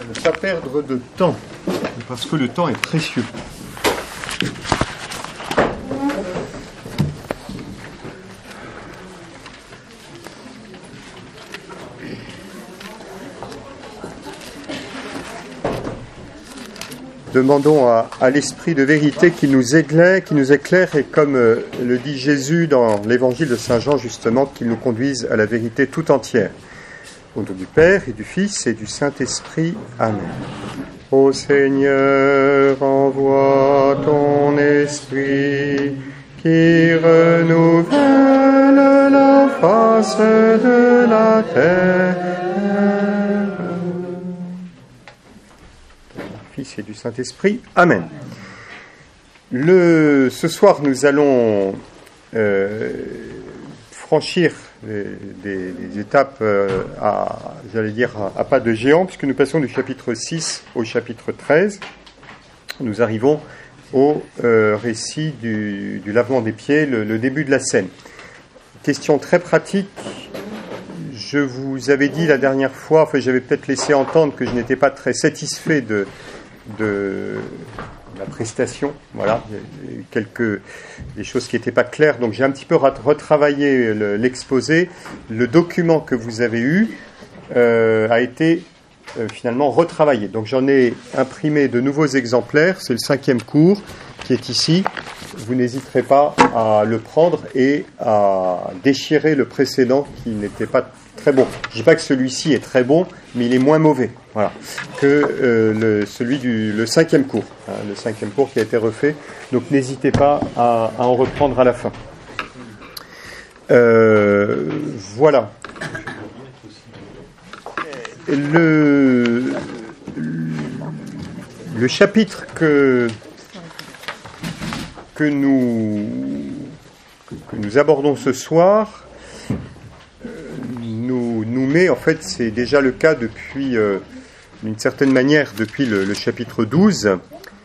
Ne pas perdre de temps, parce que le temps est précieux. Demandons à l'Esprit de vérité qui nous éclaire et comme le dit Jésus dans l'Évangile de Saint Jean justement, qu'il nous conduise à la vérité tout entière. Au nom du Père et du Fils et du Saint-Esprit. Amen. Ô Seigneur, envoie ton Esprit qui renouvelle la face de la terre. Fils et du Saint-Esprit. Amen. Ce soir, nous allons franchir des étapes à pas de géant, puisque nous passons du chapitre 6 au chapitre 13. Nous arrivons au récit du lavement des pieds, le début de la scène. Question très pratique. Je vous avais dit la dernière fois, j'avais peut-être laissé entendre que je n'étais pas très satisfait de la prestation. Voilà, il y a eu des choses qui n'étaient pas claires, donc j'ai un petit peu retravaillé l'exposé. Le document que vous avez eu a été finalement retravaillé. Donc j'en ai imprimé de nouveaux exemplaires, c'est le 5e cours qui est ici. Vous n'hésiterez pas à le prendre et à déchirer le précédent qui n'était pas très bon. Je ne dis pas que celui-ci est très bon, mais il est moins mauvais, voilà, que celui le 5e cours, le 5e cours qui a été refait. Donc n'hésitez pas à en reprendre à la fin. Voilà. Le chapitre que nous abordons ce soir nous met, en fait, c'est déjà le cas depuis, d'une certaine manière, depuis le chapitre 12,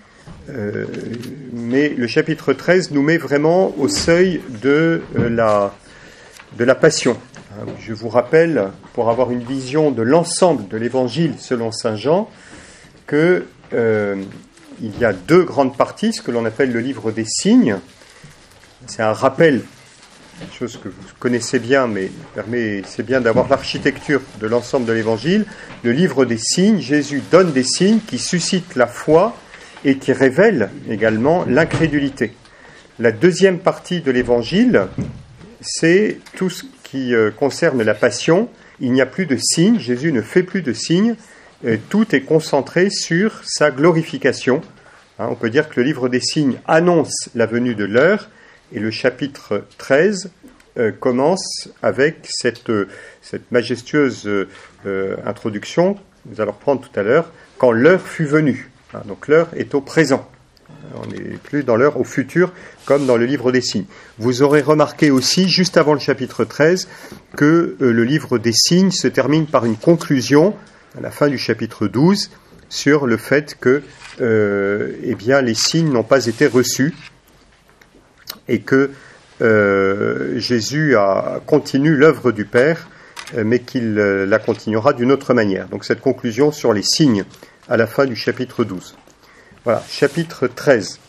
mais le chapitre 13 nous met vraiment au seuil de la passion. Je vous rappelle, pour avoir une vision de l'ensemble de l'Évangile selon saint Jean, que il y a 2 grandes parties, ce que l'on appelle le livre des signes. C'est un rappel, une chose que vous connaissez bien, mais c'est bien d'avoir l'architecture de l'ensemble de l'Évangile. Le livre des signes, Jésus donne des signes qui suscitent la foi et qui révèlent également l'incrédulité. La 2e partie de l'Évangile, c'est tout ce qui concerne la passion. Il n'y a plus de signes, Jésus ne fait plus de signes, tout est concentré sur sa glorification. On peut dire que le livre des signes annonce la venue de l'heure, et le chapitre 13 commence avec cette majestueuse introduction que nous allons reprendre tout à l'heure, quand l'heure fut venue. Donc l'heure est au présent. On n'est plus dans l'heure au futur, comme dans le livre des signes. Vous aurez remarqué aussi, juste avant le chapitre 13, que le livre des signes se termine par une conclusion, à la fin du chapitre 12, sur le fait que les signes n'ont pas été reçus, et que Jésus continue l'œuvre du Père, mais qu'il la continuera d'une autre manière. Donc cette conclusion sur les signes à la fin du chapitre 12. Voilà, chapitre 13.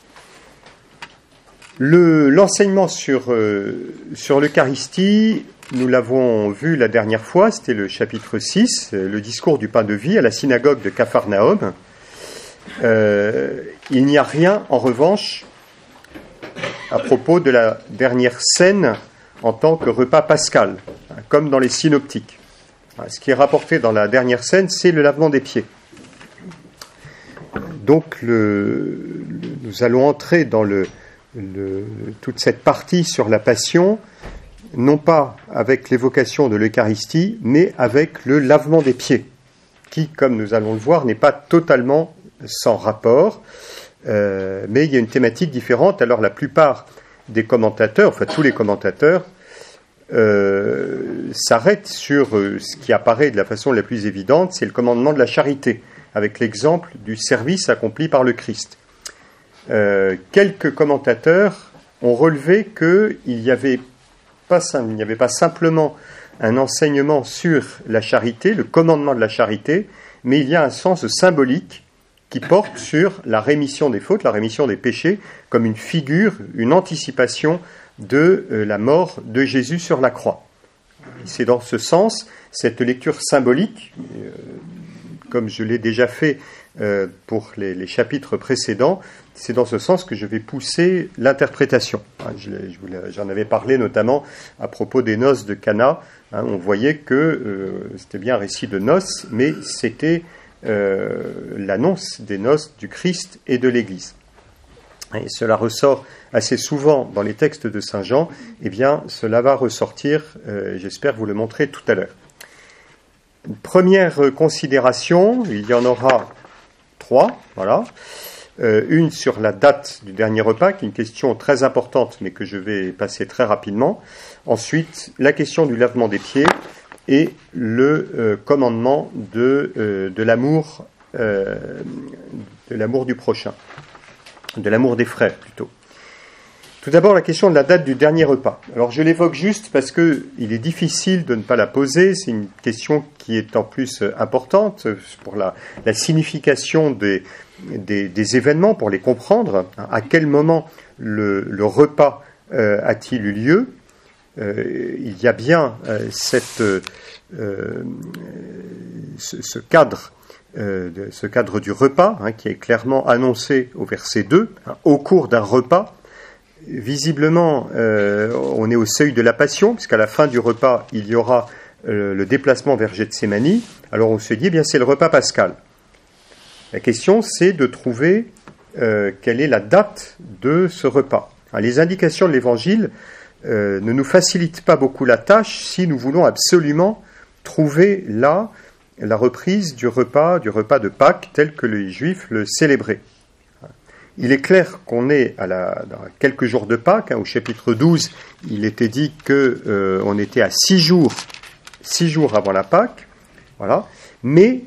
L'enseignement sur l'Eucharistie, nous l'avons vu la dernière fois, c'était le chapitre 6, le discours du pain de vie à la synagogue de Capharnaüm. Il n'y a rien, en revanche, à propos de la dernière scène en tant que repas pascal, comme dans les synoptiques. Ce qui est rapporté dans la dernière scène, c'est le lavement des pieds. Donc, nous allons entrer dans toute cette partie sur la passion, non pas avec l'évocation de l'Eucharistie, mais avec le lavement des pieds, qui, comme nous allons le voir, n'est pas totalement sans rapport, mais il y a une thématique différente. Alors la plupart des commentateurs, enfin tous les commentateurs, s'arrêtent sur ce qui apparaît de la façon la plus évidente, c'est le commandement de la charité, avec l'exemple du service accompli par le Christ. Quelques commentateurs ont relevé qu'il n'y avait pas simplement un enseignement sur la charité, le commandement de la charité, mais il y a un sens symbolique qui porte sur la rémission des fautes, la rémission des péchés, comme une figure, une anticipation de la mort de Jésus sur la croix. C'est dans ce sens, cette lecture symbolique, comme je l'ai déjà fait pour les chapitres précédents, c'est dans ce sens que je vais pousser l'interprétation. J'en avais parlé notamment à propos des noces de Cana. On voyait que c'était bien un récit de noces, mais c'était l'annonce des noces du Christ et de l'Église. Et cela ressort assez souvent dans les textes de Saint Jean. Eh bien, cela va ressortir, j'espère vous le montrer tout à l'heure. Une première considération, il y en aura 3, voilà. Une sur la date du dernier repas, qui est une question très importante, mais que je vais passer très rapidement. Ensuite, la question du lavement des pieds et le commandement de l'amour du prochain, de l'amour des frères plutôt. Tout d'abord, la question de la date du dernier repas. Alors, je l'évoque juste parce que il est difficile de ne pas la poser. C'est une question qui est en plus importante pour la signification des événements, pour les comprendre. À quel moment le repas a-t-il eu lieu ? Il y a bien ce cadre du repas qui est clairement annoncé au verset 2, au cours d'un repas. Visiblement, on est au seuil de la passion, puisqu'à la fin du repas, il y aura le déplacement vers Gethsémani. Alors on se dit, eh bien, c'est le repas pascal. La question, c'est de trouver quelle est la date de ce repas. Alors, les indications de l'Évangile ne nous facilitent pas beaucoup la tâche si nous voulons absolument trouver là la reprise du repas de Pâques tel que les Juifs le célébraient. Il est clair qu'on est dans quelques jours de Pâques. Au chapitre 12, il était dit qu'on était à 6 jours avant la Pâque. Voilà. Mais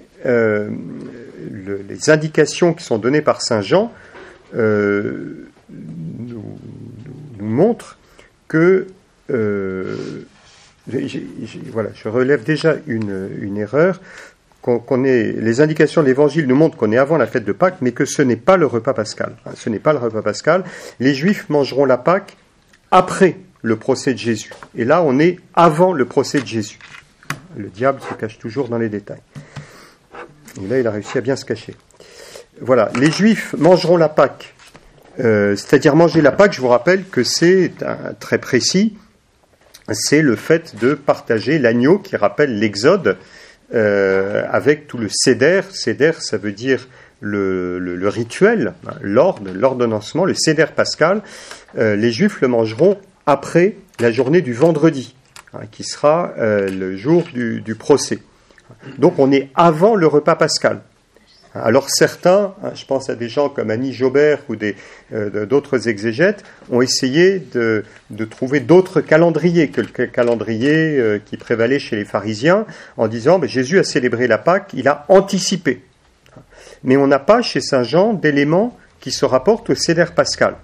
les indications qui sont données par Saint Jean nous montrent que... je relève déjà une erreur. Les indications de l'Évangile nous montrent qu'on est avant la fête de Pâques, mais que ce n'est pas le repas pascal. Ce n'est pas le repas pascal. Les Juifs mangeront la Pâque après le procès de Jésus. Et là, on est avant le procès de Jésus. Le diable se cache toujours dans les détails. Et là, il a réussi à bien se cacher. Voilà, les Juifs mangeront la Pâque. C'est-à-dire manger la Pâque, je vous rappelle que c'est très précis. C'est le fait de partager l'agneau qui rappelle l'Exode, avec tout le séder. Séder, ça veut dire le rituel, l'ordonnancement, le séder pascal. Les Juifs le mangeront après la journée du vendredi, qui sera le jour du procès. Donc on est avant le repas pascal. Alors certains, je pense à des gens comme Annie Jobert ou d'autres exégètes, ont essayé de trouver d'autres calendriers que le calendrier qui prévalait chez les pharisiens, en disant Jésus a célébré la Pâque, il a anticipé. Mais on n'a pas chez Saint Jean d'éléments qui se rapportent au Seder pascal.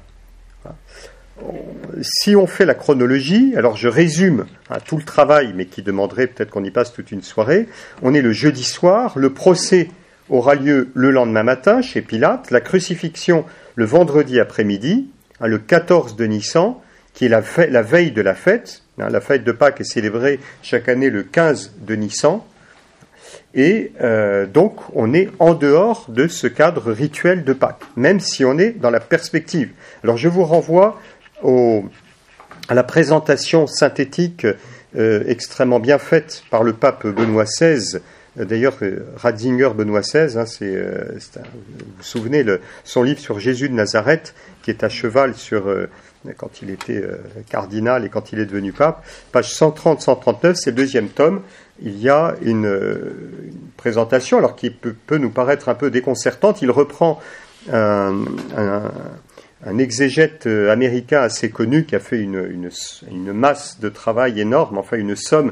Si on fait la chronologie, alors je résume tout le travail, mais qui demanderait peut-être qu'on y passe toute une soirée. On est le jeudi soir, le procès aura lieu le lendemain matin chez Pilate, la crucifixion le vendredi après-midi, le 14 de Nissan, qui est la veille de la fête. La fête de Pâques est célébrée chaque année le 15 de Nissan. Et donc, on est en dehors de ce cadre rituel de Pâques, même si on est dans la perspective. Alors, je vous renvoie à la présentation synthétique extrêmement bien faite par le pape Benoît XVI. D'ailleurs, Ratzinger Benoît XVI, vous vous souvenez, son livre sur Jésus de Nazareth, qui est à cheval sur quand il était cardinal et quand il est devenu pape, page 130-139, c'est le deuxième tome. Il y a une présentation, alors qui peut nous paraître un peu déconcertante. Il reprend un exégète américain assez connu qui a fait une masse de travail énorme, enfin une somme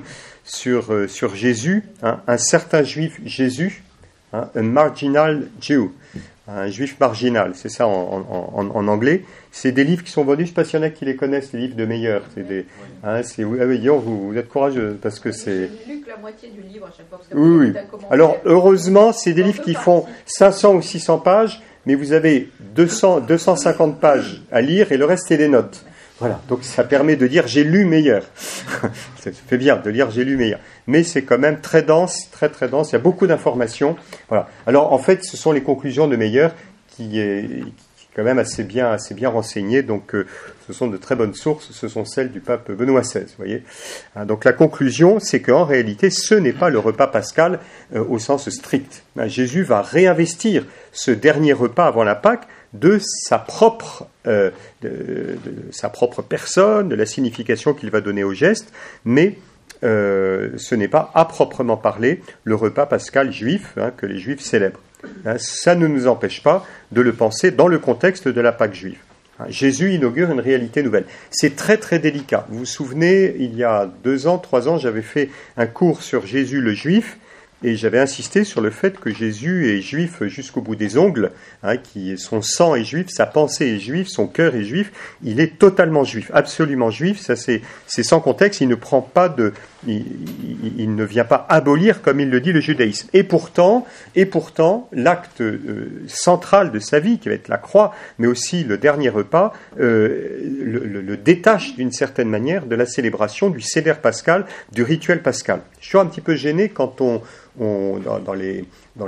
sur Jésus, un certain juif Jésus, un marginal Jew. un juif marginal, c'est ça en anglais. C'est des livres qui sont vendus, je ne sais pas s'il y en a qui les connaissent, les livres de Meyer. C'est des, vous êtes courageux, parce que c'est... J'ai lu que la moitié du livre à chaque fois. Parce que oui. Alors, heureusement, c'est des livres qui font 500 ou 600 pages, mais vous avez 250 pages à lire et le reste, c'est des notes. Voilà, donc ça permet de dire « j'ai lu Meyer ». Ça fait bien de lire « j'ai lu Meyer ». Mais c'est quand même très dense, très très dense, il y a beaucoup d'informations. Voilà. Alors, en fait, ce sont les conclusions de Meyer qui est quand même assez bien renseignées. Donc, ce sont de très bonnes sources, ce sont celles du pape Benoît XVI, vous voyez. Donc, la conclusion, c'est qu'en réalité, ce n'est pas le repas pascal au sens strict. Jésus va réinvestir ce dernier repas avant la Pâque de sa propre personne, de la signification qu'il va donner au geste, mais ce n'est pas à proprement parler le repas pascal juif que les juifs célèbrent. Ça ne nous empêche pas de le penser dans le contexte de la Pâque juive. Jésus inaugure une réalité nouvelle. C'est très très délicat. Vous vous souvenez, il y a 2 ans, 3 ans, j'avais fait un cours sur Jésus le juif, et j'avais insisté sur le fait que Jésus est juif jusqu'au bout des ongles, son sang est juif, sa pensée est juive, son cœur est juif, il est totalement juif, absolument juif, ça c'est sans contexte, il ne vient pas abolir, comme il le dit, le judaïsme. Et pourtant, l'acte central de sa vie, qui va être la croix, mais aussi le dernier repas, le détache d'une certaine manière de la célébration du Seder pascal, du rituel pascal. Je suis un petit peu gêné quand dans les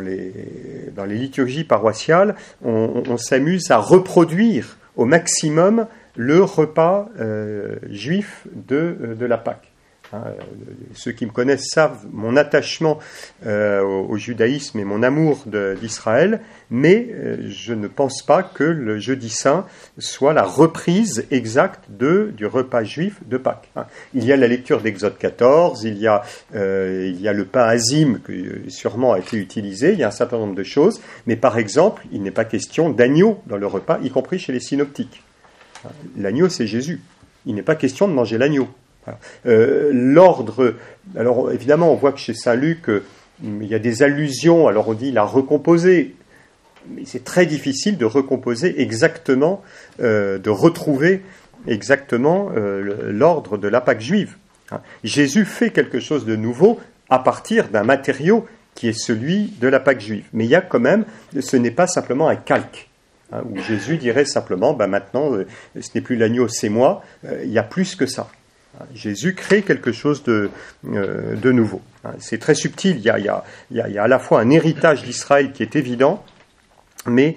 liturgies paroissiales, on s'amuse à reproduire au maximum le repas juif de la Pâque. Ceux qui me connaissent savent mon attachement au judaïsme et mon amour d'Israël, mais je ne pense pas que le jeudi saint soit la reprise exacte du repas juif de Pâques. Il y a la lecture d'Exode 14, il y a le pain azim qui sûrement a été utilisé, il y a un certain nombre de choses, mais par exemple, il n'est pas question d'agneau dans le repas, y compris chez les synoptiques. L'agneau, c'est Jésus. Il n'est pas question de manger l'agneau. L'ordre, alors évidemment on voit que chez Saint Luc il y a des allusions, alors on dit il a recomposé, mais c'est très difficile de recomposer exactement, de retrouver exactement l'ordre de la Pâque juive. Jésus fait quelque chose de nouveau à partir d'un matériau qui est celui de la Pâque juive, mais il y a quand même, ce n'est pas simplement un calque. Où Jésus dirait simplement, maintenant ce n'est plus l'agneau, c'est moi, il y a plus que ça. Jésus crée quelque chose de nouveau. C'est très subtil, il y a à la fois un héritage d'Israël qui est évident, mais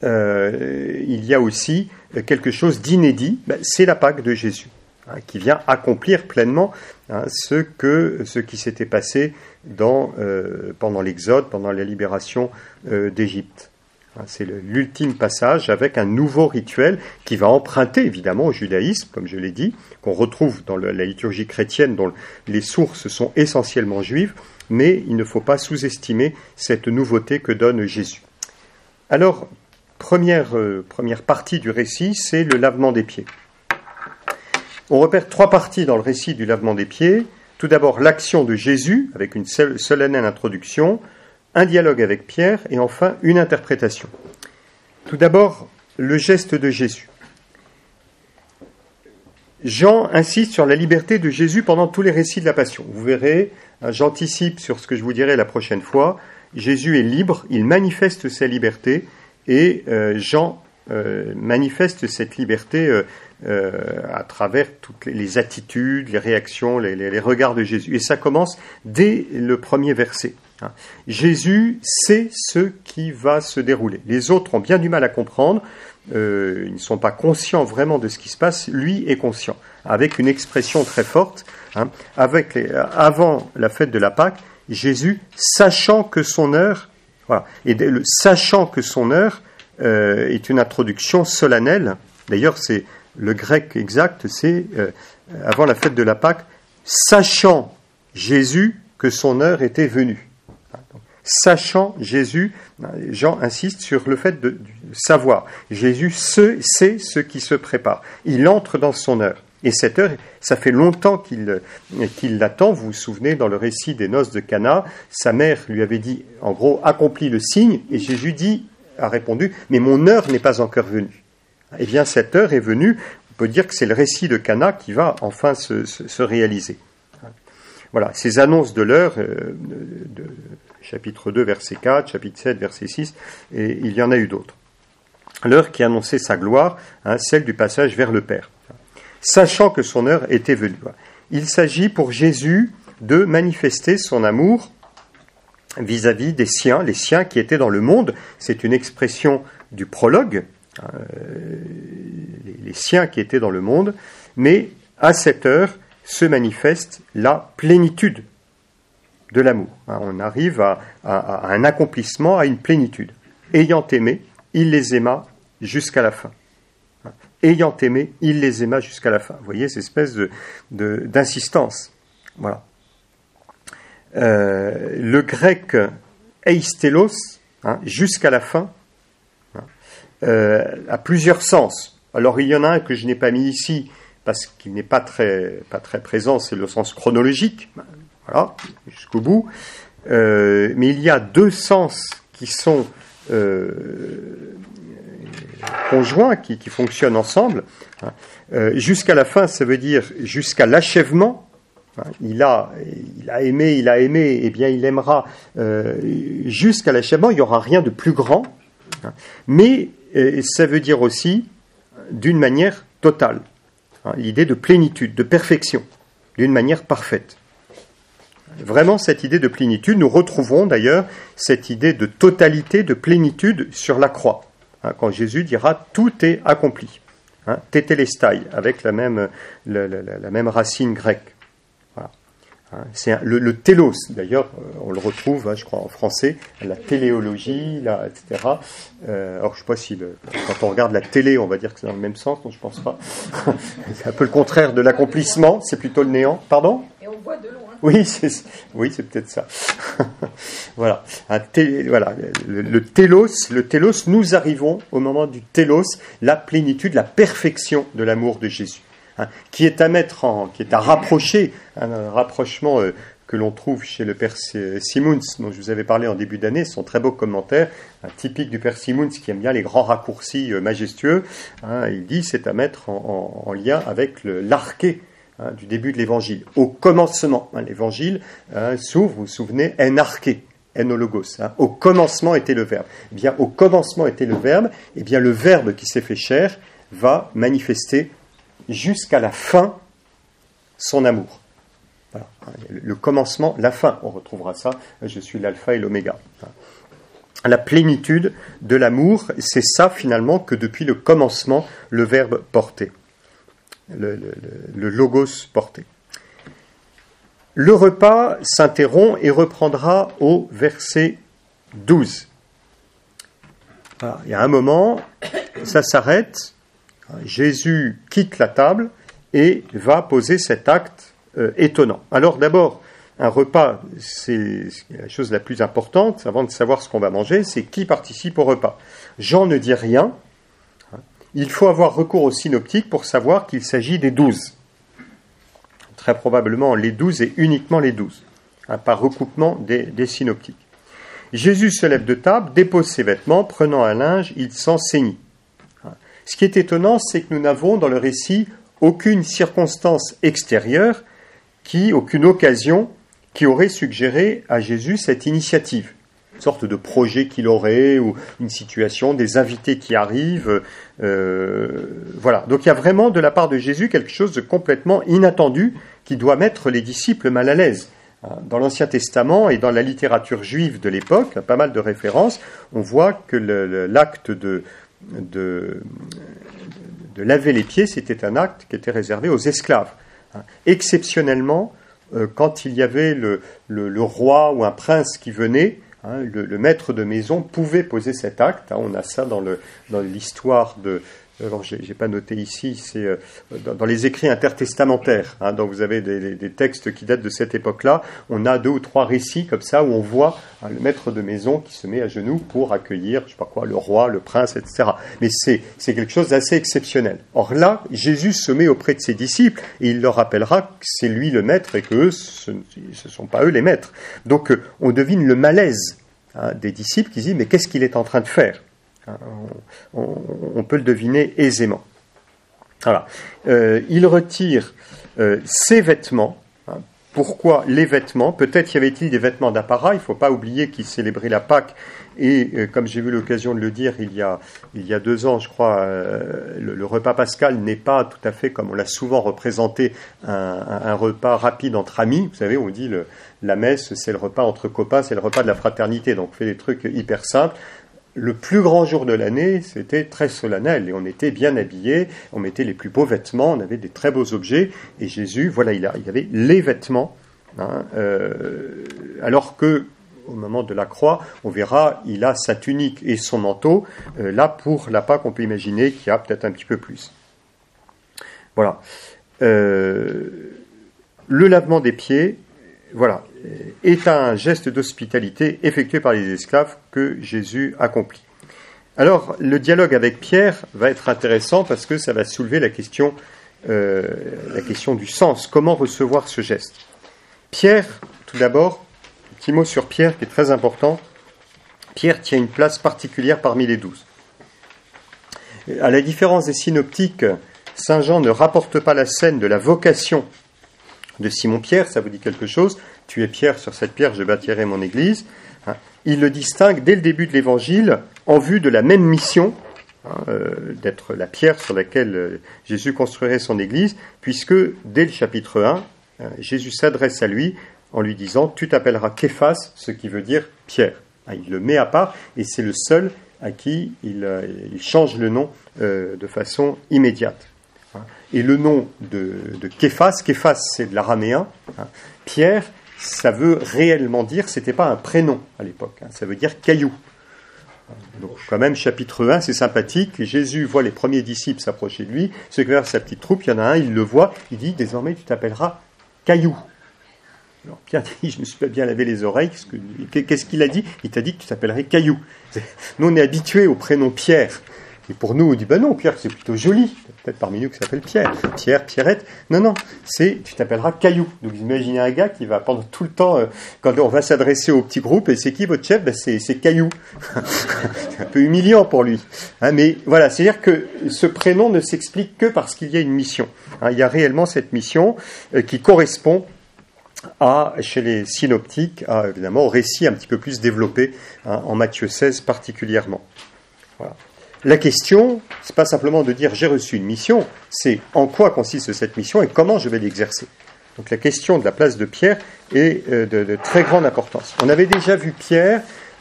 il y a aussi quelque chose d'inédit, c'est la Pâque de Jésus, qui vient accomplir pleinement ce qui s'était passé pendant l'Exode, pendant la libération d'Égypte. C'est l'ultime passage avec un nouveau rituel qui va emprunter évidemment au judaïsme, comme je l'ai dit, qu'on retrouve dans la liturgie chrétienne dont les sources sont essentiellement juives, mais il ne faut pas sous-estimer cette nouveauté que donne Jésus. Alors, première partie du récit, c'est le lavement des pieds. On repère 3 parties dans le récit du lavement des pieds. Tout d'abord, l'action de Jésus, avec une solennelle introduction, un dialogue avec Pierre, et enfin une interprétation. Tout d'abord, le geste de Jésus. Jean insiste sur la liberté de Jésus pendant tous les récits de la Passion. Vous verrez, j'anticipe sur ce que je vous dirai la prochaine fois, Jésus est libre, il manifeste sa liberté, et Jean manifeste cette liberté à travers toutes les attitudes, les réactions, les regards de Jésus. Et ça commence dès le premier verset. Jésus sait ce qui va se dérouler. Les autres ont bien du mal à comprendre, ils ne sont pas conscients vraiment de ce qui se passe, lui est conscient, avec une expression très forte, avant la fête de la Pâque, Jésus, sachant que son heure, voilà, et sachant que son heure est une introduction solennelle, d'ailleurs c'est le grec exact, c'est avant la fête de la Pâque, sachant Jésus que son heure était venue. Sachant Jésus, Jean insiste sur le fait de savoir. Jésus sait ce qui se prépare. Il entre dans son heure. Et cette heure, ça fait longtemps qu'il l'attend. Vous vous souvenez, dans le récit des noces de Cana, sa mère lui avait dit, en gros, accomplis le signe. Et Jésus dit, a répondu, mais mon heure n'est pas encore venue. Eh bien, cette heure est venue. On peut dire que c'est le récit de Cana qui va enfin se réaliser. Voilà, ces annonces de l'heure, chapitre 2, verset 4, chapitre 7, verset 6, et il y en a eu d'autres. L'heure qui annonçait sa gloire, celle du passage vers le Père, sachant que son heure était venue. Il s'agit pour Jésus de manifester son amour vis-à-vis des siens, les siens qui étaient dans le monde. C'est une expression du prologue, les siens qui étaient dans le monde, mais à cette heure se manifeste la plénitude de l'amour. On arrive à un accomplissement, à une plénitude. Ayant aimé, il les aima jusqu'à la fin. Ayant aimé, il les aima jusqu'à la fin. Vous voyez, cette espèce d'insistance. Voilà. Le grec eistelos, jusqu'à la fin, a plusieurs sens. Alors il y en a un que je n'ai pas mis ici parce qu'il n'est pas très présent, c'est le sens chronologique, voilà, jusqu'au bout. Mais il y a deux sens qui sont conjoints, qui fonctionnent ensemble. Jusqu'à la fin, ça veut dire jusqu'à l'achèvement. Il a aimé, eh bien il aimera jusqu'à l'achèvement, il n'y aura rien de plus grand. Mais ça veut dire aussi d'une manière totale. L'idée de plénitude, de perfection, d'une manière parfaite. Vraiment, cette idée de plénitude, nous retrouvons d'ailleurs cette idée de totalité, de plénitude sur la croix. Quand Jésus dira « tout est accompli ». Tétélestai, avec la même racine grecque. Voilà. C'est le télos, d'ailleurs, on le retrouve, je crois, en français, la téléologie, etc. Alors, je ne sais pas si, quand on regarde la télé, on va dire que c'est dans le même sens, donc je ne pense pas. C'est un peu le contraire de l'accomplissement, c'est plutôt le néant. Pardon ? Et on voit de loin. Oui, c'est peut-être ça. Voilà. Voilà. Le télos, nous arrivons au moment du télos, la plénitude, la perfection de l'amour de Jésus. Qui est à rapprocher, un rapprochement que l'on trouve chez le Père Simons, dont je vous avais parlé en début d'année, son très beau commentaire, typique du Père Simons qui aime bien les grands raccourcis majestueux. Il dit c'est à mettre en lien avec l'arché du début de l'Évangile. Au commencement, l'Évangile s'ouvre, vous vous souvenez, en arché, enologos. Au commencement était le Verbe. Eh bien, au commencement était le Verbe. Eh bien, le Verbe qui s'est fait chair va manifester jusqu'à la fin son amour. Voilà. Le commencement, la fin, on retrouvera ça, je suis l'alpha et l'oméga. La plénitude de l'amour, c'est ça finalement que depuis le commencement, le verbe portait, le logos portait. Le repas s'interrompt et reprendra au verset 12. Voilà. Il y a un moment, ça s'arrête, Jésus quitte la table et va poser cet acte étonnant. Alors d'abord, un repas, c'est la chose la plus importante, avant de savoir ce qu'on va manger, c'est qui participe au repas. Jean ne dit rien. Il faut avoir recours aux synoptiques pour savoir qu'il s'agit des 12. Très probablement les 12 et uniquement les 12, par recoupement des synoptiques. Jésus se lève de table, dépose ses vêtements, prenant un linge, il s'en ceignit. Ce qui est étonnant, c'est que nous n'avons dans le récit aucune circonstance extérieure, aucune occasion qui aurait suggéré à Jésus cette initiative. Une sorte de projet qu'il aurait, ou une situation, des invités qui arrivent. Voilà. Donc il y a vraiment de la part de Jésus quelque chose de complètement inattendu qui doit mettre les disciples mal à l'aise. Dans l'Ancien Testament et dans la littérature juive de l'époque, pas mal de références, on voit que l'acte de laver les pieds, c'était un acte qui était réservé aux esclaves. Exceptionnellement, quand il y avait le roi ou un prince qui venait, le maître de maison pouvait poser cet acte. On a ça dans l'histoire de... Alors, je n'ai pas noté ici, c'est dans les écrits intertestamentaires. Donc vous avez des textes qui datent de cette époque-là. On a 2 ou 3 récits comme ça où on voit le maître de maison qui se met à genoux pour accueillir, je ne sais pas quoi, le roi, le prince, etc. Mais c'est quelque chose d'assez exceptionnel. Or là, Jésus se met auprès de ses disciples et il leur rappellera que c'est lui le maître et qu'eux, ce ne sont pas eux les maîtres. Donc on devine le malaise des disciples qui disent « Mais qu'est-ce qu'il est en train de faire ?» On peut le deviner aisément. Voilà. Il retire ses vêtements. Pourquoi les vêtements? Peut-être y avait-il des vêtements d'apparat. Il ne faut pas oublier qu'il célébrait la Pâque. Et comme j'ai eu l'occasion de le dire il y a 2 ans, je crois, le repas pascal n'est pas tout à fait comme on l'a souvent représenté, un repas rapide entre amis. Vous savez, on dit la messe, c'est le repas entre copains, c'est le repas de la fraternité. Donc on fait des trucs hyper simples. Le plus grand jour de l'année, c'était très solennel et on était bien habillés, on mettait les plus beaux vêtements, on avait des très beaux objets. Et Jésus, voilà, il y avait les vêtements, alors que au moment de la croix, on verra, il a sa tunique et son manteau. Là, pour la Pâque, on peut imaginer qu'il y a peut-être un petit peu plus. Voilà. Le lavement des pieds, voilà, est un geste d'hospitalité effectué par les esclaves que Jésus accomplit. Alors, le dialogue avec Pierre va être intéressant parce que ça va soulever la question du sens. Comment recevoir ce geste? Pierre, tout d'abord, petit mot sur Pierre qui est très important. Pierre tient une place particulière parmi les 12. À la différence des synoptiques, Saint Jean ne rapporte pas la scène de la vocation de Simon-Pierre, ça vous dit quelque chose? Tu es Pierre, sur cette pierre je bâtirai mon église. Il le distingue dès le début de l'évangile en vue de la même mission, d'être la pierre sur laquelle Jésus construirait son église, puisque dès le chapitre 1, Jésus s'adresse à lui en lui disant « Tu t'appelleras Képhas », ce qui veut dire Pierre. Il le met à part et c'est le seul à qui il change le nom de façon immédiate. Et le nom de Képhas, Képhas c'est de l'araméen, Pierre, ça veut réellement dire, c'était pas un prénom à l'époque, ça veut dire caillou. Donc quand même, chapitre 1, c'est sympathique, Jésus voit les premiers disciples s'approcher de lui, se vers sa petite troupe, il y en a un, il le voit, il dit, désormais tu t'appelleras caillou. Alors Pierre dit, je me suis pas bien lavé les oreilles, qu'est-ce qu'il a dit? Il t'a dit que tu t'appellerais caillou. Nous on est habitués au prénom Pierre. Et pour nous, on dit, non, Pierre, c'est plutôt joli. Peut-être parmi nous qui s'appelle Pierre. Pierre, Pierrette. Non, tu t'appelleras Caillou. Donc, vous imaginez un gars qui va pendant tout le temps, quand on va s'adresser au petit groupe, et c'est qui votre chef? C'est Caillou. C'est un peu humiliant pour lui. Mais voilà, c'est-à-dire que ce prénom ne s'explique que parce qu'il y a une mission. Il y a réellement cette mission qui correspond chez les synoptiques, évidemment, au récit un petit peu plus développé, en Matthieu 16 particulièrement. Voilà. La question, c'est pas simplement de dire j'ai reçu une mission, c'est en quoi consiste cette mission et comment je vais l'exercer. Donc la question de la place de Pierre est de très grande importance. On avait déjà vu Pierre,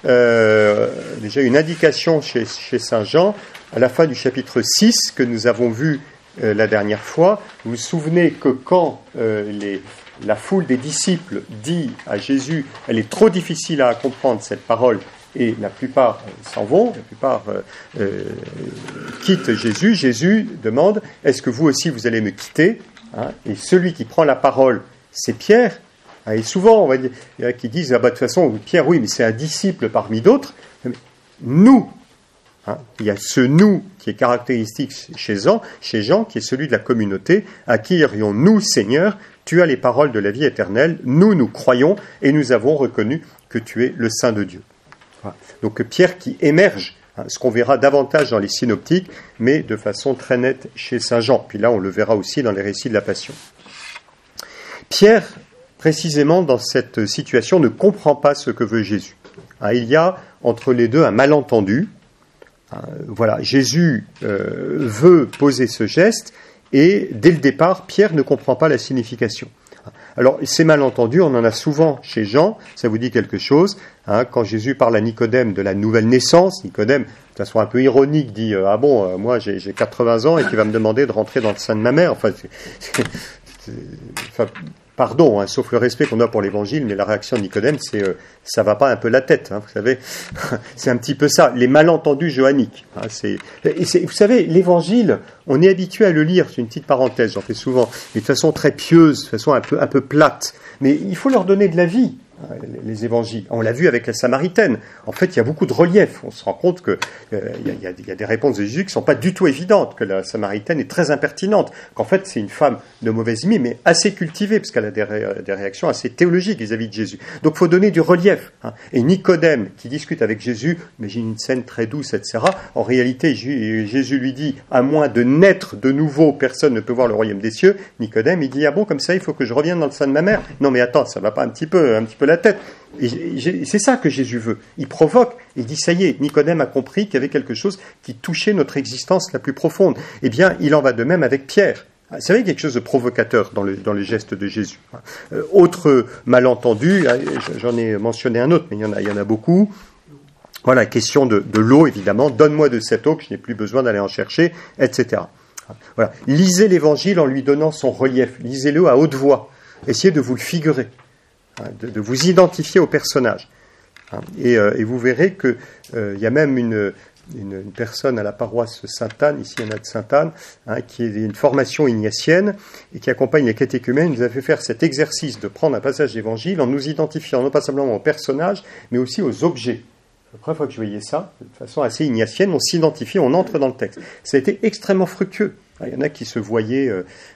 déjà une indication chez Saint Jean, à la fin du chapitre 6 que nous avons vu la dernière fois. Vous vous souvenez que quand la foule des disciples dit à Jésus « Elle est trop difficile à comprendre cette parole », et la plupart s'en vont, la plupart quittent Jésus. Jésus demande, est-ce que vous aussi vous allez me quitter? Et celui qui prend la parole, c'est Pierre. Et souvent, on va dire, il y en a qui disent, de toute façon, Pierre, oui, mais c'est un disciple parmi d'autres. Nous, il y a ce nous qui est caractéristique chez Jean, qui est celui de la communauté, à qui irions-nous, Seigneur, tu as les paroles de la vie éternelle, nous croyons, et nous avons reconnu que tu es le Saint de Dieu. Donc Pierre qui émerge, ce qu'on verra davantage dans les synoptiques, mais de façon très nette chez Saint Jean. Puis là, on le verra aussi dans les récits de la Passion. Pierre, précisément dans cette situation, ne comprend pas ce que veut Jésus. Il y a entre les deux un malentendu. Voilà, Jésus veut poser ce geste, et dès le départ, Pierre ne comprend pas la signification. Alors, ces malentendus, on en a souvent chez Jean, ça vous dit quelque chose, quand Jésus parle à Nicodème de la nouvelle naissance, Nicodème, de façon un peu ironique, dit « Ah bon, moi j'ai 80 ans et tu vas me demander de rentrer dans le sein de ma mère ?» Pardon, sauf le respect qu'on a pour l'évangile, mais la réaction de Nicodème, c'est « ça va pas un peu la tête », vous savez, c'est un petit peu ça, les malentendus johanniques. Vous savez, l'évangile, on est habitué à le lire, c'est une petite parenthèse, j'en fais souvent, mais de façon très pieuse, de façon un peu plate, mais il faut leur donner de la vie. les évangiles. On l'a vu avec la Samaritaine. En fait, il y a beaucoup de relief. On se rend compte qu'il y a des réponses de Jésus qui ne sont pas du tout évidentes, que la Samaritaine est très impertinente, qu'en fait, c'est une femme de mauvaise mine, mais assez cultivée, parce qu'elle a des réactions assez théologiques vis-à-vis de Jésus. Donc, il faut donner du relief. Et Nicodème, qui discute avec Jésus, imagine une scène très douce, etc. En réalité, Jésus lui dit, à moins de naître de nouveau, personne ne peut voir le royaume des cieux. Nicodème, il dit, ah bon, comme ça, il faut que je revienne dans le sein de ma mère. Non, mais attends, ça va pas un petit peu la tête. Et c'est ça que Jésus veut. Il provoque, il dit, ça y est, Nicodème a compris qu'il y avait quelque chose qui touchait notre existence la plus profonde. Eh bien, il en va de même avec Pierre. Vous savez, quelque chose de provocateur dans les gestes de Jésus. Autre malentendu, j'en ai mentionné un autre, mais il y en a beaucoup. Voilà, question de l'eau, évidemment. Donne-moi de cette eau, que je n'ai plus besoin d'aller en chercher, etc. Voilà. Lisez l'évangile en lui donnant son relief. Lisez-le à haute voix. Essayez de vous le figurer. De vous identifier au personnage. Et vous verrez qu'il y a même une personne à la paroisse Sainte-Anne, ici il y en a de Sainte-Anne, qui est une formation ignatienne et qui accompagne les catéchumènes, nous a fait faire cet exercice de prendre un passage d'évangile en nous identifiant non pas simplement au personnage, mais aussi aux objets. La première fois que je voyais ça, de façon assez ignatienne, on s'identifie, on entre dans le texte. Ça a été extrêmement fructueux. Il y en a qui se voyaient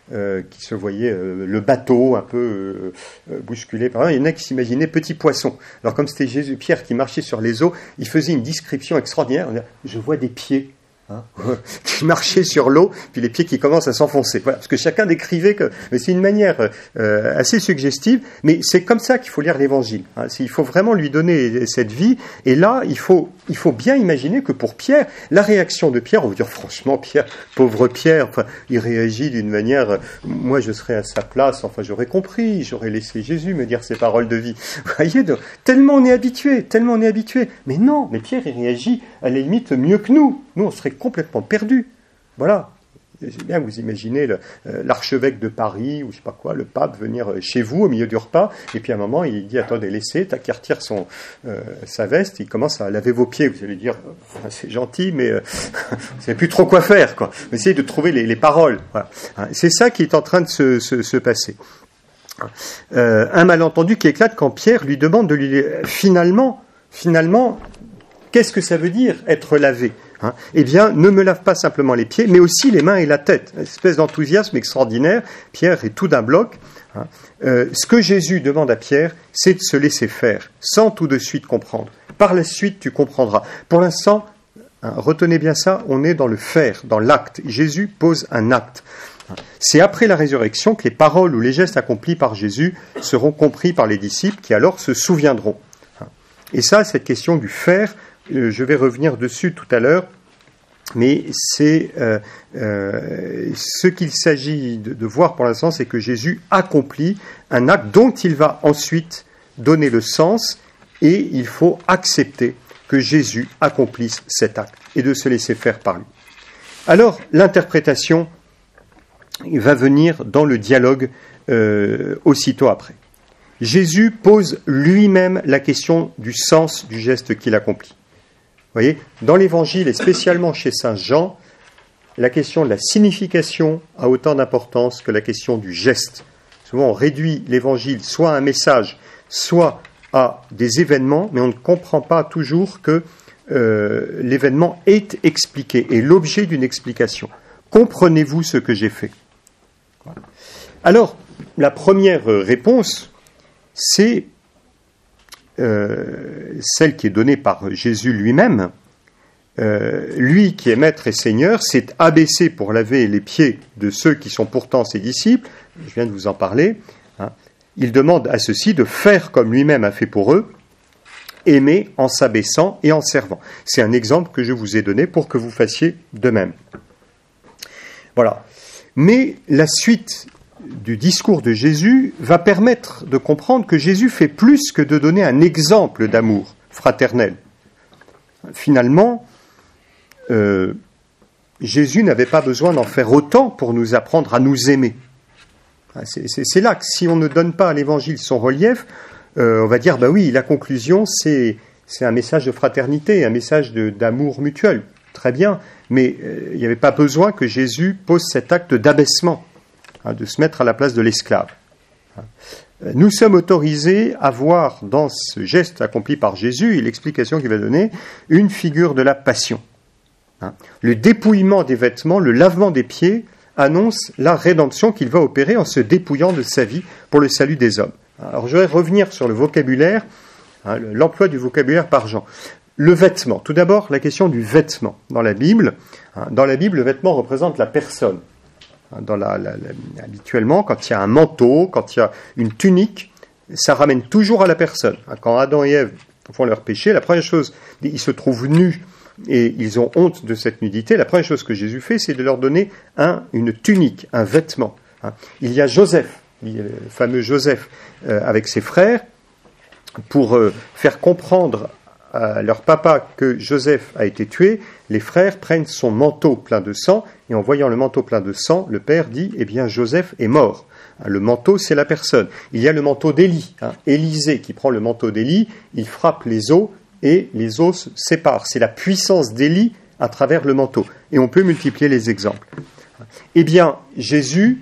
le bateau un peu bousculé par là. Il y en a qui s'imaginaient petit poisson. Alors comme c'était Jésus-Pierre qui marchait sur les eaux, il faisait une description extraordinaire. Je vois des pieds qui marchaient sur l'eau, puis les pieds qui commencent à s'enfoncer. Voilà, parce que chacun décrivait que... Mais c'est une manière assez suggestive, mais c'est comme ça qu'il faut lire l'Évangile. Il faut vraiment lui donner cette vie. Et là, il faut bien imaginer que pour Pierre, la réaction de Pierre, on va dire franchement, Pierre, pauvre Pierre, il réagit d'une manière... Moi, je serais à sa place, j'aurais compris, j'aurais laissé Jésus me dire ses paroles de vie. Vous voyez, tellement on est habitué. Mais non, mais Pierre, il réagit à la limite mieux que nous. Nous, on serait complètement perdus. Voilà. C'est bien, vous imaginez l'archevêque de Paris, ou je sais pas quoi, le pape venir chez vous au milieu du repas, et puis à un moment, il dit, attendez, laissez, qui retire sa veste, il commence à laver vos pieds. Vous allez dire, c'est gentil, mais vous savez plus trop quoi faire, quoi. Essayez de trouver les paroles. Voilà. C'est ça qui est en train de se passer. Un malentendu qui éclate quand Pierre lui demande de lui... Finalement, qu'est-ce que ça veut dire être lavé ? Eh bien, ne me lave pas simplement les pieds, mais aussi les mains et la tête. Une espèce d'enthousiasme extraordinaire. Pierre est tout d'un bloc. Ce que Jésus demande à Pierre, c'est de se laisser faire, sans tout de suite comprendre. Par la suite, tu comprendras. Pour l'instant, retenez bien ça, on est dans le faire, dans l'acte. Jésus pose un acte. C'est après la résurrection que les paroles ou les gestes accomplis par Jésus seront compris par les disciples, qui alors se souviendront. Et ça, cette question du faire, je vais revenir dessus tout à l'heure, mais c'est ce qu'il s'agit de voir pour l'instant, c'est que Jésus accomplit un acte dont il va ensuite donner le sens, et il faut accepter que Jésus accomplisse cet acte et de se laisser faire par lui. Alors, l'interprétation va venir dans le dialogue aussitôt après. Jésus pose lui-même la question du sens du geste qu'il accomplit. Vous voyez, dans l'Évangile et spécialement chez Saint Jean, la question de la signification a autant d'importance que la question du geste. Souvent, on réduit l'Évangile soit à un message, soit à des événements, mais on ne comprend pas toujours que l'événement est expliqué, est l'objet d'une explication. Comprenez-vous ce que j'ai fait ? Alors, la première réponse, c'est celle qui est donnée par Jésus lui-même. Lui qui est maître et seigneur s'est abaissé pour laver les pieds de ceux qui sont pourtant ses disciples. Je viens de vous en parler. Il demande à ceux-ci de faire comme lui-même a fait pour eux, aimer en s'abaissant et en servant. C'est un exemple que je vous ai donné pour que vous fassiez de même. Voilà. Mais la suite du discours de Jésus va permettre de comprendre que Jésus fait plus que de donner un exemple d'amour fraternel. Finalement, Jésus n'avait pas besoin d'en faire autant pour nous apprendre à nous aimer. C'est là que si on ne donne pas à l'Évangile son relief, on va dire, oui, la conclusion, c'est un message de fraternité, un message d'amour mutuel. Très bien, mais il n'y avait pas besoin que Jésus pose cet acte d'abaissement, de se mettre à la place de l'esclave. nous sommes autorisés à voir dans ce geste accompli par Jésus, et l'explication qu'il va donner, une figure de la passion. Le dépouillement des vêtements, le lavement des pieds, annonce la rédemption qu'il va opérer en se dépouillant de sa vie pour le salut des hommes. Alors je vais revenir sur le vocabulaire, l'emploi du vocabulaire par Jean. Le vêtement, tout d'abord la question du vêtement. Dans la Bible, le vêtement représente la personne. Habituellement, quand il y a un manteau, quand il y a une tunique, ça ramène toujours à la personne. Quand Adam et Ève font leur péché, la première chose, ils se trouvent nus et ils ont honte de cette nudité. La première chose que Jésus fait, c'est de leur donner une tunique, un vêtement. Il y a Joseph, le fameux Joseph, avec ses frères, pour faire comprendre à leur papa que Joseph a été tué, les frères prennent son manteau plein de sang, et en voyant le manteau plein de sang, le père dit, eh bien Joseph est mort. Le manteau, c'est la personne. Il y a le manteau d'Élie, Élisée qui prend le manteau d'Élie, il frappe les os, et les os se séparent. C'est la puissance d'Élie à travers le manteau. Et on peut multiplier les exemples. Eh bien, Jésus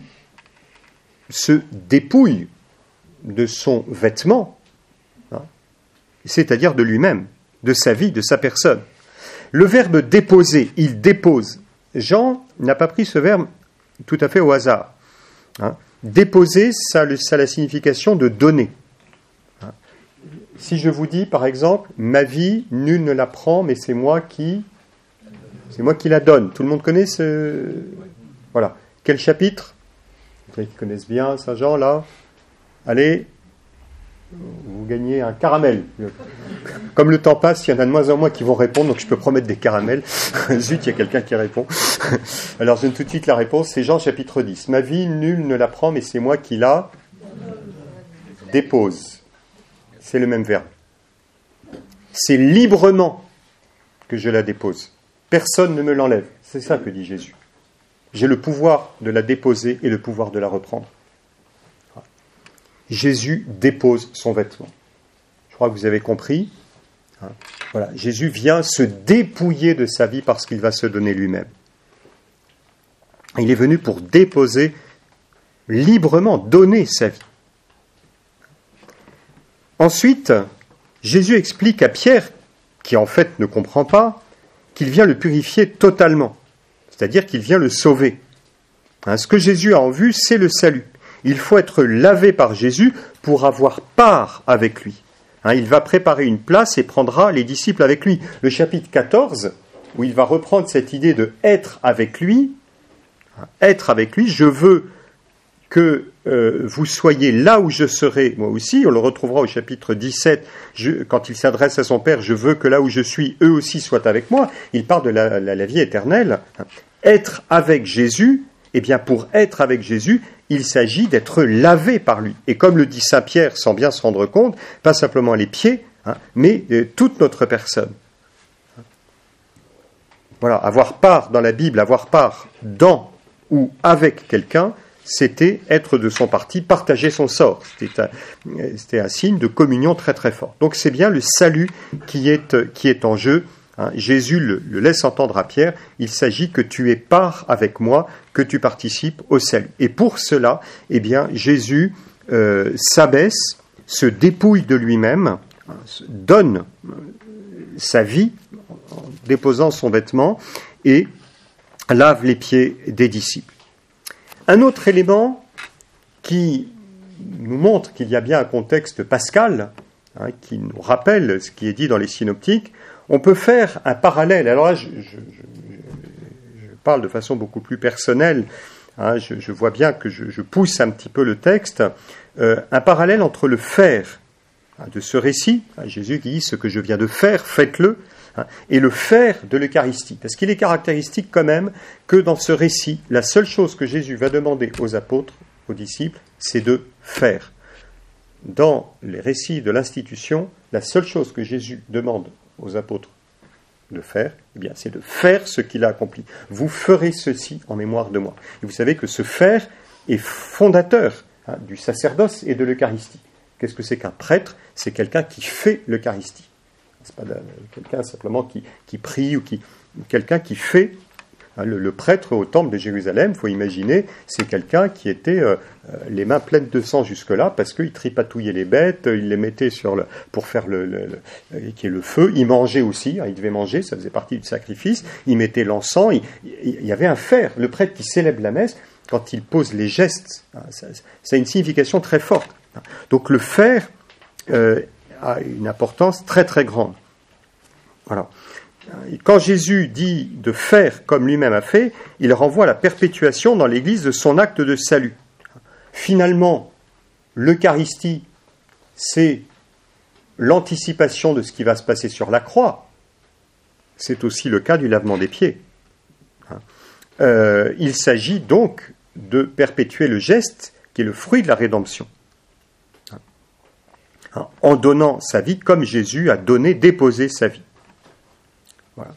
se dépouille de son vêtement, c'est-à-dire de lui-même, de sa vie, de sa personne. Le verbe déposer, il dépose. Jean n'a pas pris ce verbe tout à fait au hasard. Déposer, ça a la signification de donner. Si je vous dis, par exemple, ma vie, nul ne la prend, mais c'est moi qui la donne. Tout le monde connaît ce... Voilà. Quel chapitre ? Vous qui connaissent bien Saint Jean, là. Allez, vous gagnez un caramel. Comme le temps passe, il y en a de moins en moins qui vont répondre, donc je peux promettre des caramels. Zut, il y a quelqu'un qui répond. Alors, je donne tout de suite la réponse. C'est Jean chapitre 10. Ma vie, nul ne la prend, mais c'est moi qui la dépose. C'est le même verbe. C'est librement que je la dépose. Personne ne me l'enlève. C'est ça que dit Jésus. J'ai le pouvoir de la déposer et le pouvoir de la reprendre. Jésus dépose son vêtement. Je crois que vous avez compris. Voilà. Jésus vient se dépouiller de sa vie parce qu'il va se donner lui-même. Il est venu pour déposer librement, donner sa vie. Ensuite, Jésus explique à Pierre, qui en fait ne comprend pas, qu'il vient le purifier totalement, c'est-à-dire qu'il vient le sauver. Ce que Jésus a en vue, c'est le salut. Il faut être lavé par Jésus pour avoir part avec lui. Il va préparer une place et prendra les disciples avec lui. Le chapitre 14, où il va reprendre cette idée de être avec lui, je veux que vous soyez là où je serai, moi aussi. On le retrouvera au chapitre 17, quand il s'adresse à son Père, je veux que là où je suis, eux aussi soient avec moi. Il parle de la vie éternelle. Être avec Jésus, eh bien pour être avec Jésus, il s'agit d'être lavé par lui. Et comme le dit saint Pierre, sans bien se rendre compte, pas simplement les pieds, mais toute notre personne. Voilà, avoir part dans la Bible, avoir part dans ou avec quelqu'un, c'était être de son parti, partager son sort. C'était un signe de communion très très fort. Donc c'est bien le salut qui est en jeu. Jésus le laisse entendre à Pierre, il s'agit que tu aies part avec moi, que tu participes au salut. Et pour cela, eh bien, Jésus s'abaisse, se dépouille de lui-même, donne sa vie en déposant son vêtement et lave les pieds des disciples. Un autre élément qui nous montre qu'il y a bien un contexte pascal, qui nous rappelle ce qui est dit dans les synoptiques, on peut faire un parallèle. Alors là, je parle de façon beaucoup plus personnelle, je vois bien que je pousse un petit peu le texte, un parallèle entre le faire de ce récit, Jésus qui dit « ce que je viens de faire, faites-le », et le faire de l'Eucharistie. Parce qu'il est caractéristique quand même que dans ce récit, la seule chose que Jésus va demander aux apôtres, aux disciples, c'est de faire. Dans les récits de l'institution, la seule chose que Jésus demande aux apôtres de faire, eh bien, c'est de faire ce qu'il a accompli. Vous ferez ceci en mémoire de moi. Et vous savez que ce faire est fondateur du sacerdoce et de l'Eucharistie. Qu'est-ce que c'est qu'un prêtre ? C'est quelqu'un qui fait l'Eucharistie. Ce n'est pas quelqu'un simplement qui prie ou quelqu'un qui fait Le prêtre au temple de Jérusalem, il faut imaginer, c'est quelqu'un qui était les mains pleines de sang jusque-là, parce qu'il tripatouillait les bêtes, il les mettait pour faire qui est le feu, il mangeait aussi, il devait manger, ça faisait partie du sacrifice, il mettait l'encens, il y avait un fer. Le prêtre qui célèbre la messe, quand il pose les gestes, ça a une signification très forte. Donc le fer a une importance très très grande. Voilà. Et quand Jésus dit de faire comme lui-même a fait, il renvoie à la perpétuation dans l'Église de son acte de salut. Finalement, l'Eucharistie, c'est l'anticipation de ce qui va se passer sur la croix. C'est aussi le cas du lavement des pieds. Il s'agit donc de perpétuer le geste qui est le fruit de la rédemption. En donnant sa vie comme Jésus a déposé sa vie. Voilà.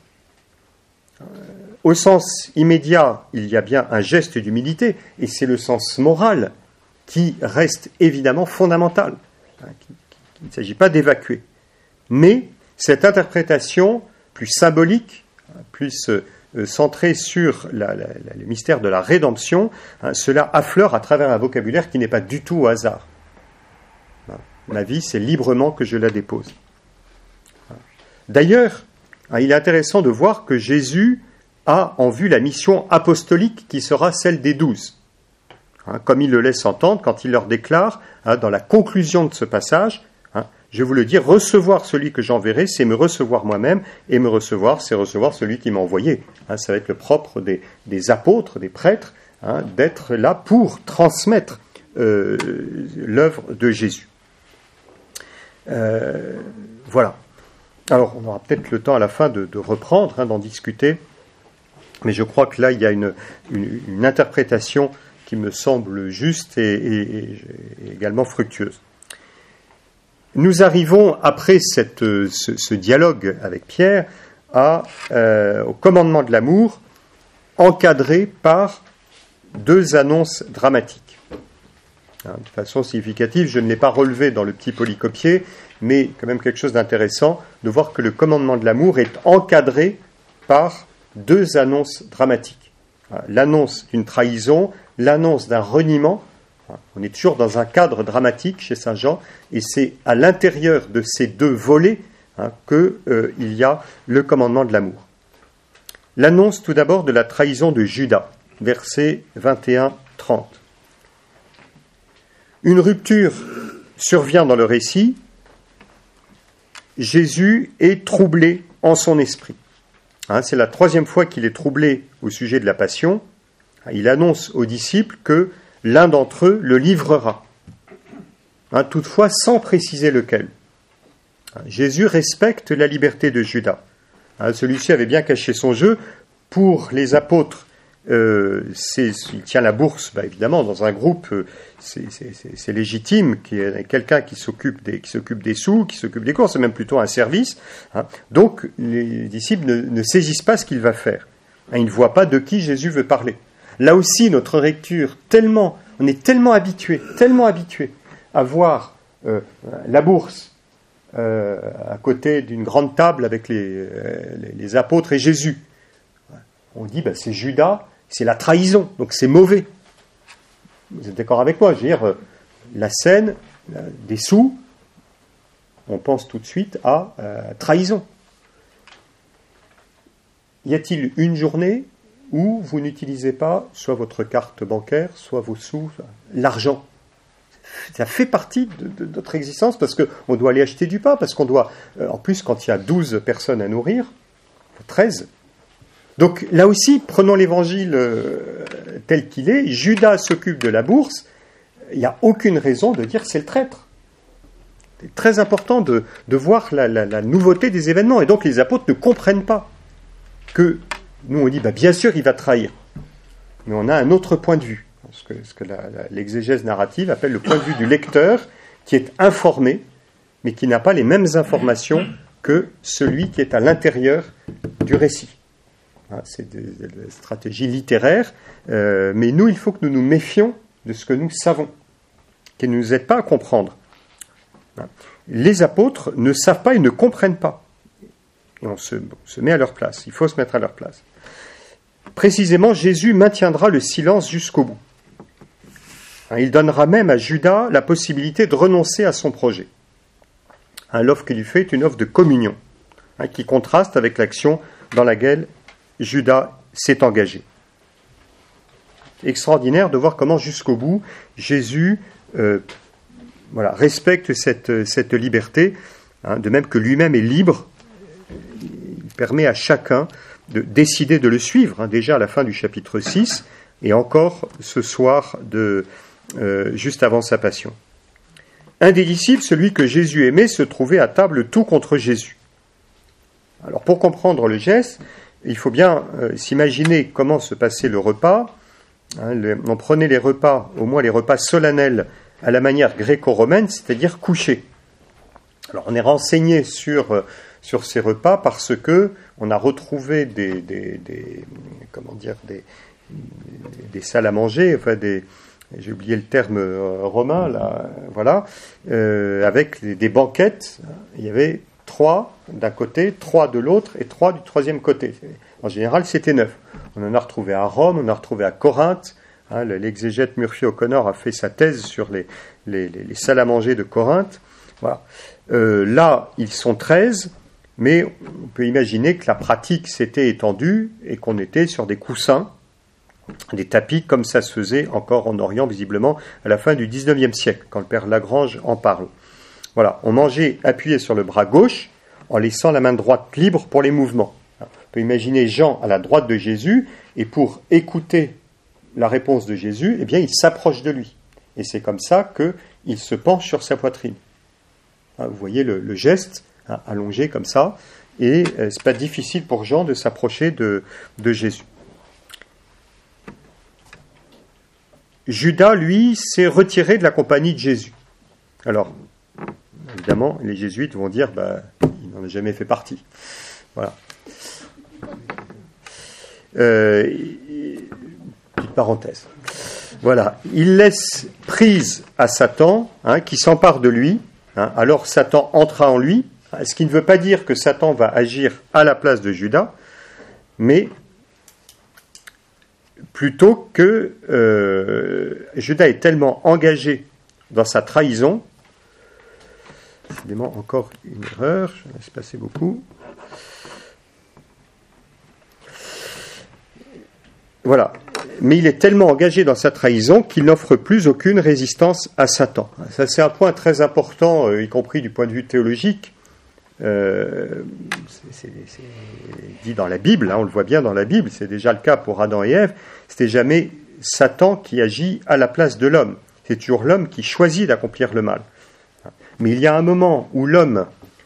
Au sens immédiat, il y a bien un geste d'humilité, et c'est le sens moral qui reste évidemment fondamental. Il ne s'agit pas d'évacuer. Mais cette interprétation plus symbolique, plus centrée sur le mystère de la rédemption, cela affleure à travers un vocabulaire qui n'est pas du tout au hasard. Ma vie, c'est librement que je la dépose. D'ailleurs, il est intéressant de voir que Jésus a en vue la mission apostolique qui sera celle des 12. Comme il le laisse entendre quand il leur déclare, dans la conclusion de ce passage, je vous le dis, recevoir celui que j'enverrai, c'est me recevoir moi-même, et me recevoir, c'est recevoir celui qui m'a envoyé. Ça va être le propre des apôtres, des prêtres, d'être là pour transmettre l'œuvre de Jésus. Voilà. Alors, on aura peut-être le temps à la fin de reprendre, d'en discuter, mais je crois que là, il y a une interprétation qui me semble juste et également fructueuse. Nous arrivons, après ce dialogue avec Pierre, au commandement de l'amour, encadré par 2 annonces dramatiques. De façon significative, je ne l'ai pas relevé dans le petit polycopier, mais quand même quelque chose d'intéressant de voir que le commandement de l'amour est encadré par 2 annonces dramatiques. L'annonce d'une trahison, l'annonce d'un reniement. On est toujours dans un cadre dramatique chez saint Jean, et c'est à l'intérieur de ces 2 volets qu'il y a le commandement de l'amour. L'annonce tout d'abord de la trahison de Judas, versets 21-30. Une rupture survient dans le récit. Jésus est troublé en son esprit. C'est la 3e fois qu'il est troublé au sujet de la passion. Il annonce aux disciples que l'un d'entre eux le livrera. Toutefois, sans préciser lequel. Jésus respecte la liberté de Judas. Celui-ci avait bien caché son jeu. Pour les apôtres, il tient la bourse, évidemment, dans un groupe, c'est légitime qu'il y ait quelqu'un qui s'occupe des sous, qui s'occupe des courses, c'est même plutôt un service. Donc, les disciples ne saisissent pas ce qu'il va faire. Ils ne voient pas de qui Jésus veut parler. Là aussi, notre lecture, on est tellement habitué à voir la bourse à côté d'une grande table avec les apôtres et Jésus. On dit, c'est Judas, c'est la trahison, donc c'est mauvais. Vous êtes d'accord avec moi? Je veux dire, la scène des sous, on pense tout de suite à trahison. Y a-t-il une journée où vous n'utilisez pas soit votre carte bancaire, soit vos sous, l'argent? Ça fait partie de notre existence parce qu'on doit aller acheter du pain, parce qu'on doit, en plus quand il y a 12 personnes à nourrir, 13. Donc là aussi, prenons l'évangile tel qu'il est, Judas s'occupe de la bourse, il n'y a aucune raison de dire c'est le traître. C'est très important de voir la nouveauté des événements, et donc les apôtres ne comprennent pas que nous on dit bien sûr il va trahir, mais on a un autre point de vue, ce que l'exégèse narrative appelle le point de vue du lecteur, qui est informé, mais qui n'a pas les mêmes informations que celui qui est à l'intérieur du récit. C'est des stratégies littéraires, mais nous, il faut que nous nous méfions de ce que nous savons, qui ne nous aide pas à comprendre. Les apôtres ne savent pas et ne comprennent pas. Et on se met à leur place, il faut se mettre à leur place. précisément, Jésus maintiendra le silence jusqu'au bout. Il donnera même à Judas la possibilité de renoncer à son projet. L'offre qu'il lui fait est une offre de communion, qui contraste avec l'action dans laquelle Judas s'est engagé. Extraordinaire de voir comment jusqu'au bout, Jésus respecte cette liberté, de même que lui-même est libre. Il permet à chacun de décider de le suivre, déjà à la fin du chapitre 6, et encore ce soir, juste avant sa passion. Un des disciples, celui que Jésus aimait, se trouvait à table tout contre Jésus. Alors pour comprendre le geste, il faut bien s'imaginer comment se passait le repas. On prenait les repas, au moins les repas solennels, à la manière gréco-romaine, c'est-à-dire couchés. Alors on est renseigné sur ces repas parce que on a retrouvé des salles à manger, j'ai oublié le terme romain là, avec des banquettes. Il y avait 3 d'un côté, 3 de l'autre et 3 du troisième côté. En général, c'était 9. On en a retrouvé à Rome, on en a retrouvé à Corinthe. L'exégète Murphy O'Connor a fait sa thèse sur les salles à manger de Corinthe. Voilà. Là, ils sont 13, mais on peut imaginer que la pratique s'était étendue et qu'on était sur des coussins, des tapis, comme ça se faisait encore en Orient, visiblement, à la fin du XIXe siècle, quand le père Lagrange en parle. Voilà, on mangeait appuyé sur le bras gauche, en laissant la main droite libre pour les mouvements. On peut imaginer Jean à la droite de Jésus, et pour écouter la réponse de Jésus, il s'approche de lui. Et c'est comme ça qu'il se penche sur sa poitrine. Vous voyez le geste, allongé comme ça, et c'est pas difficile pour Jean de s'approcher de Jésus. Judas, lui, s'est retiré de la compagnie de Jésus. Alors, évidemment, les jésuites vont dire, il n'en a jamais fait partie. Voilà. Petite parenthèse. Voilà. Il laisse prise à Satan, qui s'empare de lui. Alors Satan entra en lui, ce qui ne veut pas dire que Satan va agir à la place de Judas, mais plutôt que Judas est tellement engagé dans sa trahison, décidément encore une erreur, je laisse passer beaucoup. Voilà. Mais il est tellement engagé dans sa trahison qu'il n'offre plus aucune résistance à Satan. Ça, c'est un point très important, y compris du point de vue théologique. C'est dit dans la Bible, on le voit bien dans la Bible, c'est déjà le cas pour Adam et Ève. C'était jamais Satan qui agit à la place de l'homme. C'est toujours l'homme qui choisit d'accomplir le mal. Mais il y a un moment où l'homme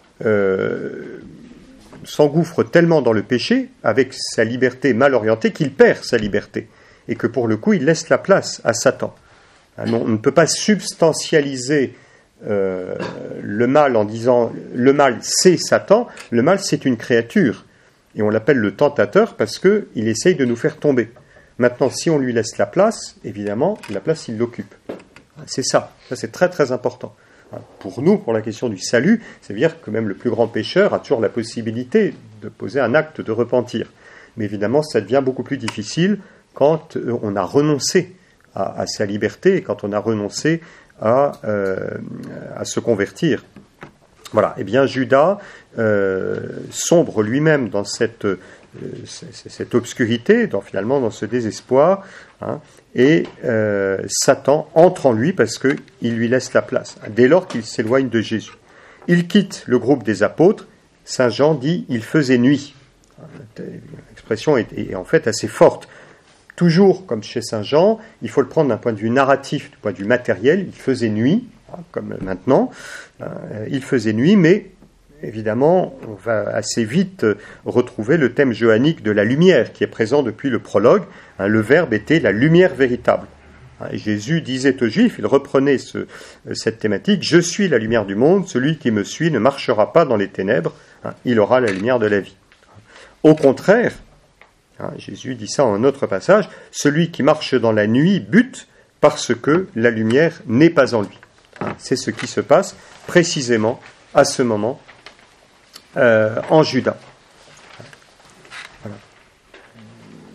s'engouffre tellement dans le péché, avec sa liberté mal orientée, qu'il perd sa liberté. Et que pour le coup, il laisse la place à Satan. On ne peut pas substantialiser le mal en disant le mal c'est Satan, le mal c'est une créature. Et on l'appelle le tentateur parce qu'il essaye de nous faire tomber. Maintenant, si on lui laisse la place, évidemment, la place il l'occupe. C'est ça, c'est très très important. Pour nous, pour la question du salut, c'est-à-dire que même le plus grand pécheur a toujours la possibilité de poser un acte de repentir. Mais évidemment, ça devient beaucoup plus difficile quand on a renoncé à sa liberté et quand on a renoncé à se convertir. Voilà. Eh bien, Judas sombre lui-même dans cette obscurité, finalement dans ce désespoir, et Satan entre en lui parce qu'il lui laisse la place, dès lors qu'il s'éloigne de Jésus. Il quitte le groupe des apôtres. Saint Jean dit « il faisait nuit ». L'expression est en fait assez forte. Toujours comme chez Saint Jean, il faut le prendre d'un point de vue narratif, du point de vue matériel. Il faisait nuit, comme maintenant. Il faisait nuit, mais évidemment, on va assez vite retrouver le thème johannique de la lumière qui est présent depuis le prologue. Le Verbe était la lumière véritable. Et Jésus disait aux Juifs, il reprenait cette thématique, « Je suis la lumière du monde, celui qui me suit ne marchera pas dans les ténèbres, il aura la lumière de la vie. » Au contraire, Jésus dit ça en un autre passage, « Celui qui marche dans la nuit bute parce que la lumière n'est pas en lui. » C'est ce qui se passe précisément à ce moment en Judas. Voilà.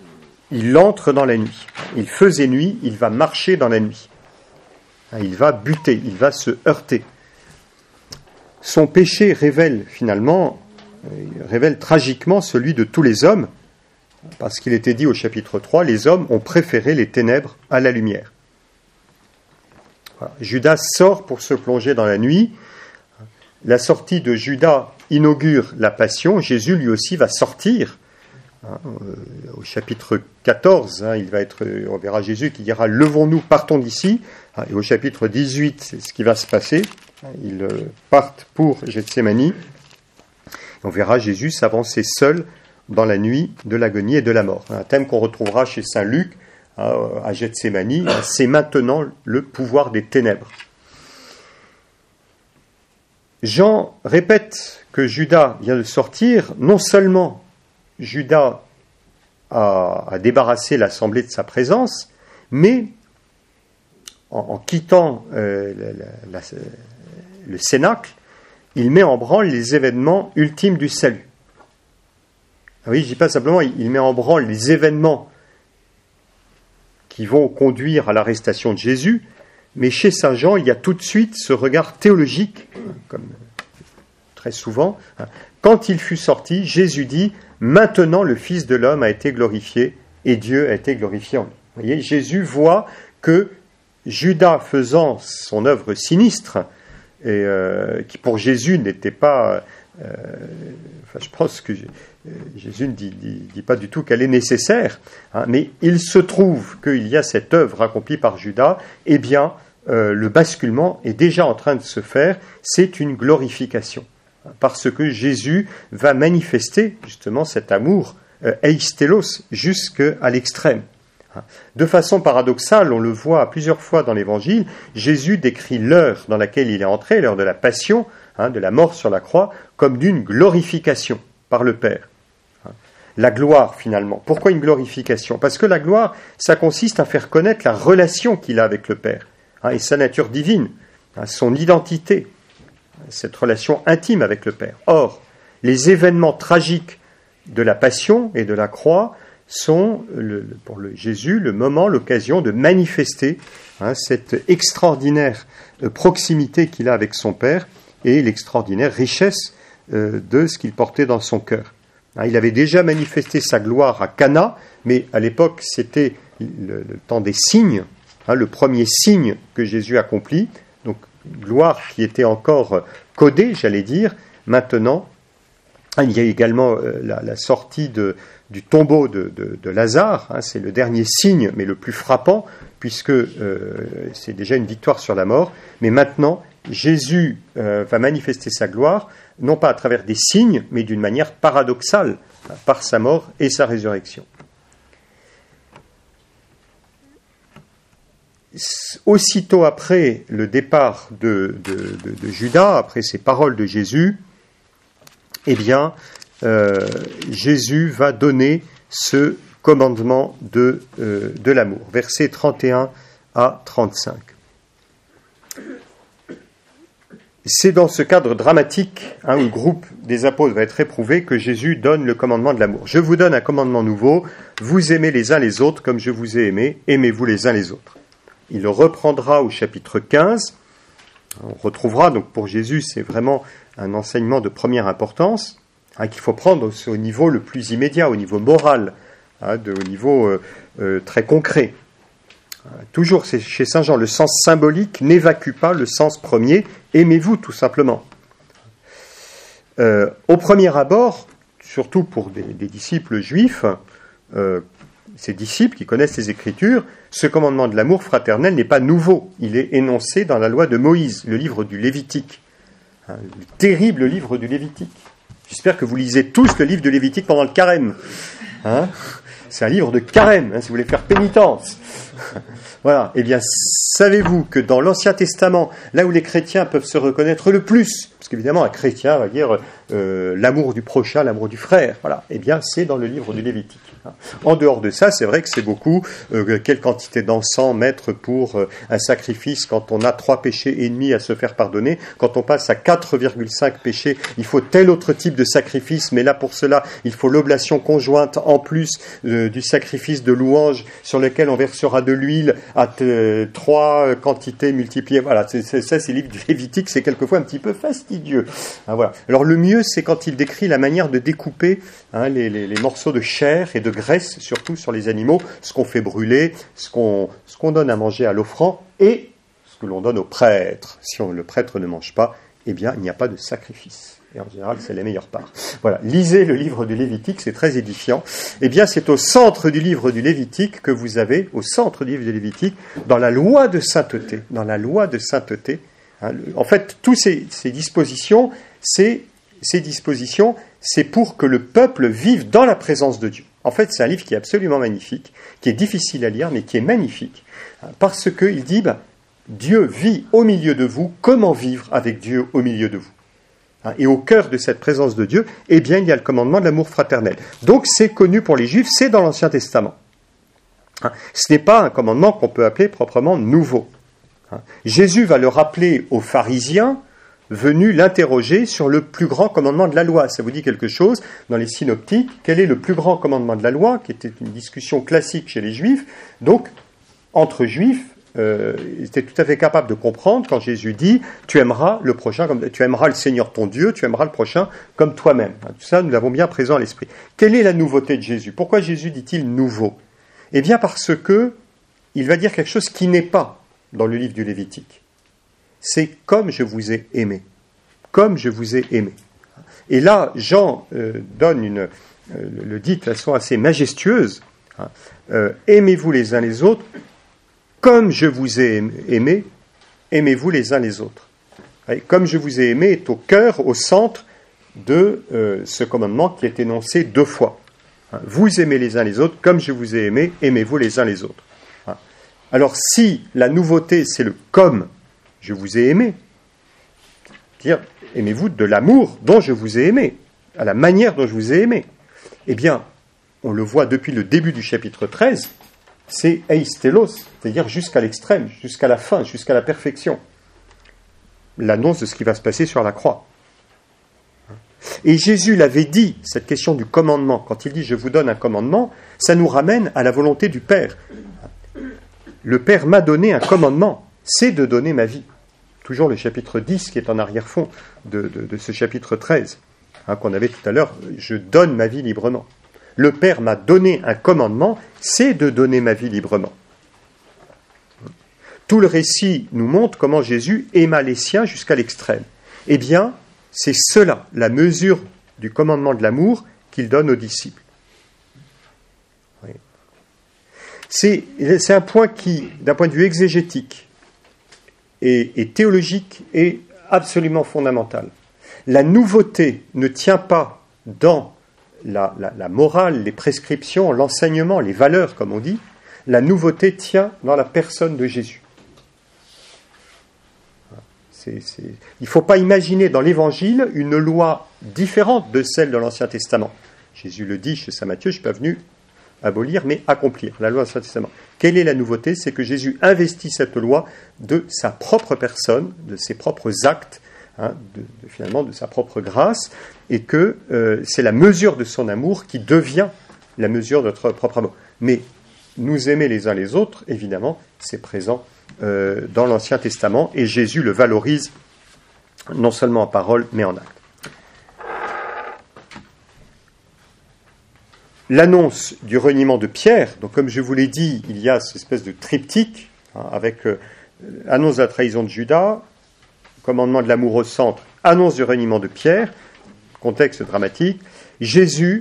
il entre dans la nuit. Il faisait nuit, il va marcher dans la nuit. Il va buter, il va se heurter. Son péché révèle tragiquement celui de tous les hommes, parce qu'il était dit au chapitre 3, les hommes ont préféré les ténèbres à la lumière. Voilà. Judas sort pour se plonger dans la nuit. La sortie de Judas inaugure la passion. Jésus lui aussi va sortir. Au chapitre 14, on verra Jésus qui dira « Levons-nous, partons d'ici ». Et au chapitre 18, c'est ce qui va se passer. Ils partent pour Gethsémani. On verra Jésus s'avancer seul dans la nuit de l'agonie et de la mort. Un thème qu'on retrouvera chez saint Luc à Gethsémani, c'est maintenant le pouvoir des ténèbres. Jean répète que Judas vient de sortir. Non seulement Judas a débarrassé l'assemblée de sa présence, mais en quittant le cénacle, il met en branle les événements ultimes du salut. Ah oui, je ne dis pas simplement, il met en branle les événements qui vont conduire à l'arrestation de Jésus, mais chez saint Jean, il y a tout de suite ce regard théologique, comme très souvent. Quand il fut sorti, Jésus dit « Maintenant le Fils de l'homme a été glorifié et Dieu a été glorifié en lui ». Vous voyez, Jésus voit que Judas faisant son œuvre sinistre, et qui pour Jésus n'était pas... je pense que Jésus ne dit pas du tout qu'elle est nécessaire, mais il se trouve qu'il y a cette œuvre accomplie par Judas, eh bien, le basculement est déjà en train de se faire, c'est une glorification, parce que Jésus va manifester justement cet amour eistelos jusqu'à l'extrême. De façon paradoxale, on le voit plusieurs fois dans l'Évangile, Jésus décrit l'heure dans laquelle il est entré, l'heure de la passion, de la mort sur la croix, comme d'une glorification par le Père. La gloire, finalement. Pourquoi une glorification ? Parce que la gloire, ça consiste à faire connaître la relation qu'il a avec le Père, et sa nature divine, son identité, cette relation intime avec le Père. Or, les événements tragiques de la passion et de la croix sont, pour Jésus, le moment, l'occasion de manifester cette extraordinaire proximité qu'il a avec son Père et l'extraordinaire richesse de ce qu'il portait dans son cœur. Il avait déjà manifesté sa gloire à Cana, mais à l'époque, c'était le temps des signes, le premier signe que Jésus accomplit, donc gloire qui était encore codée, j'allais dire. Maintenant, il y a également la sortie du tombeau de Lazare, c'est le dernier signe, mais le plus frappant, puisque c'est déjà une victoire sur la mort. Mais maintenant, Jésus va manifester sa gloire, non pas à travers des signes, mais d'une manière paradoxale, par sa mort et sa résurrection. Aussitôt après le départ de Judas, après ces paroles de Jésus, eh bien, Jésus va donner ce commandement de l'amour. Versets 31 à 35. C'est dans ce cadre dramatique, où le groupe des apôtres va être éprouvé, que Jésus donne le commandement de l'amour. Je vous donne un commandement nouveau, vous aimez les uns les autres comme je vous ai aimé, aimez-vous les uns les autres. Il le reprendra au chapitre 15. On retrouvera, donc pour Jésus, c'est vraiment un enseignement de première importance, qu'il faut prendre au niveau le plus immédiat, au niveau moral, au niveau très concret. Toujours chez saint Jean, le sens symbolique n'évacue pas le sens premier, aimez-vous tout simplement. Au premier abord, surtout pour des disciples juifs, ces disciples qui connaissent les Écritures, ce commandement de l'amour fraternel n'est pas nouveau. Il est énoncé dans la loi de Moïse, le livre du Lévitique. Le terrible livre du Lévitique. J'espère que vous lisez tous le livre de Lévitique pendant le carême. C'est un livre de carême, si vous voulez faire pénitence. Voilà. Eh bien, savez-vous que dans l'Ancien Testament, là où les chrétiens peuvent se reconnaître le plus, Parce qu'évidemment, un chrétien va dire l'amour du prochain, l'amour du frère. Voilà. Eh bien, c'est dans le livre du Lévitique. En dehors de ça, c'est vrai que c'est beaucoup. Quelle quantité d'encens mettre pour un sacrifice quand on a 3 péchés et demi à se faire pardonner. Quand on passe à 4,5 péchés, il faut tel autre type de sacrifice. Mais là, pour cela, il faut l'oblation conjointe en plus du sacrifice de louange sur lequel on versera de l'huile à 3 quantités multipliées. Voilà, ça, c'est le livre du Lévitique, c'est quelquefois un petit peu fastidieux. Voilà. Alors le mieux, c'est quand il décrit la manière de découper les morceaux de chair et de graisse, surtout sur les animaux, ce qu'on fait brûler, ce qu'on donne à manger à l'offrand et ce que l'on donne au prêtre. Si le prêtre ne mange pas, eh bien, il n'y a pas de sacrifice. Et en général, c'est la meilleure part. Voilà, lisez le livre du Lévitique, c'est très édifiant. Eh bien, c'est au centre du livre du Lévitique que vous avez, au centre du livre du Lévitique, dans la loi de sainteté, en fait, toutes ces dispositions, c'est pour que le peuple vive dans la présence de Dieu. En fait, c'est un livre qui est absolument magnifique, qui est difficile à lire, mais qui est magnifique, parce qu'il dit, Dieu vit au milieu de vous, comment vivre avec Dieu au milieu de vous ? Et au cœur de cette présence de Dieu, eh bien, il y a le commandement de l'amour fraternel. Donc, c'est connu pour les Juifs, c'est dans l'Ancien Testament. Ce n'est pas un commandement qu'on peut appeler proprement nouveau. Jésus va le rappeler aux pharisiens venus l'interroger sur le plus grand commandement de la loi. Ça vous dit quelque chose? Dans les synoptiques, quel est le plus grand commandement de la loi, qui était une discussion classique chez les Juifs. Donc, entre Juifs, ils étaient tout à fait capables de comprendre quand Jésus dit « Tu aimeras le prochain, tu aimeras le Seigneur ton Dieu, tu aimeras le prochain comme toi-même. » Tout ça, nous l'avons bien présent à l'esprit. Quelle est la nouveauté de Jésus? Pourquoi Jésus dit-il « nouveau » ? Eh bien parce que il va dire quelque chose qui n'est pas dans le livre du Lévitique. C'est « comme je vous ai aimé ». Comme je vous ai aimé. Et là, Jean le dit de façon assez majestueuse. Aimez-vous les uns les autres, comme je vous ai aimé, aimez-vous les uns les autres. Et comme je vous ai aimé est au cœur, au centre de ce commandement qui est énoncé 2 fois. Vous aimez les uns les autres, comme je vous ai aimé, aimez-vous les uns les autres. Alors si la nouveauté c'est le « comme je vous ai aimé », c'est-à-dire aimez-vous de l'amour dont je vous ai aimé, à la manière dont je vous ai aimé, eh bien, on le voit depuis le début du chapitre 13, c'est eistelos, c'est-à-dire jusqu'à l'extrême, jusqu'à la fin, jusqu'à la perfection. L'annonce de ce qui va se passer sur la croix. Et Jésus l'avait dit, cette question du commandement, quand il dit « je vous donne un commandement », ça nous ramène à la volonté du Père. Le Père m'a donné un commandement, c'est de donner ma vie. Toujours le chapitre 10 qui est en arrière-fond de ce chapitre 13, qu'on avait tout à l'heure, « je donne ma vie librement ». Le Père m'a donné un commandement, c'est de donner ma vie librement. Tout le récit nous montre comment Jésus aima les siens jusqu'à l'extrême. Eh bien, c'est cela, la mesure du commandement de l'amour qu'il donne aux disciples. Oui. C'est un point qui, d'un point de vue exégétique et théologique, est absolument fondamental. La nouveauté ne tient pas dans la morale, les prescriptions, l'enseignement, les valeurs, comme on dit. La nouveauté tient dans la personne de Jésus. Il ne faut pas imaginer dans l'Évangile une loi différente de celle de l'Ancien Testament. Jésus le dit chez saint Matthieu, je ne suis pas venu abolir, mais accomplir la loi de l'Ancien Testament. Quelle est la nouveauté? C'est que Jésus investit cette loi de sa propre personne, de ses propres actes, finalement de sa propre grâce, et que c'est la mesure de son amour qui devient la mesure de notre propre amour. Mais nous aimer les uns les autres, évidemment, c'est présent dans l'Ancien Testament, et Jésus le valorise non seulement en parole, mais en acte. L'annonce du reniement de Pierre, donc comme je vous l'ai dit, il y a cette espèce de triptyque, avec annonce de la trahison de Judas, commandement de l'amour au centre, annonce du reniement de Pierre, contexte dramatique, Jésus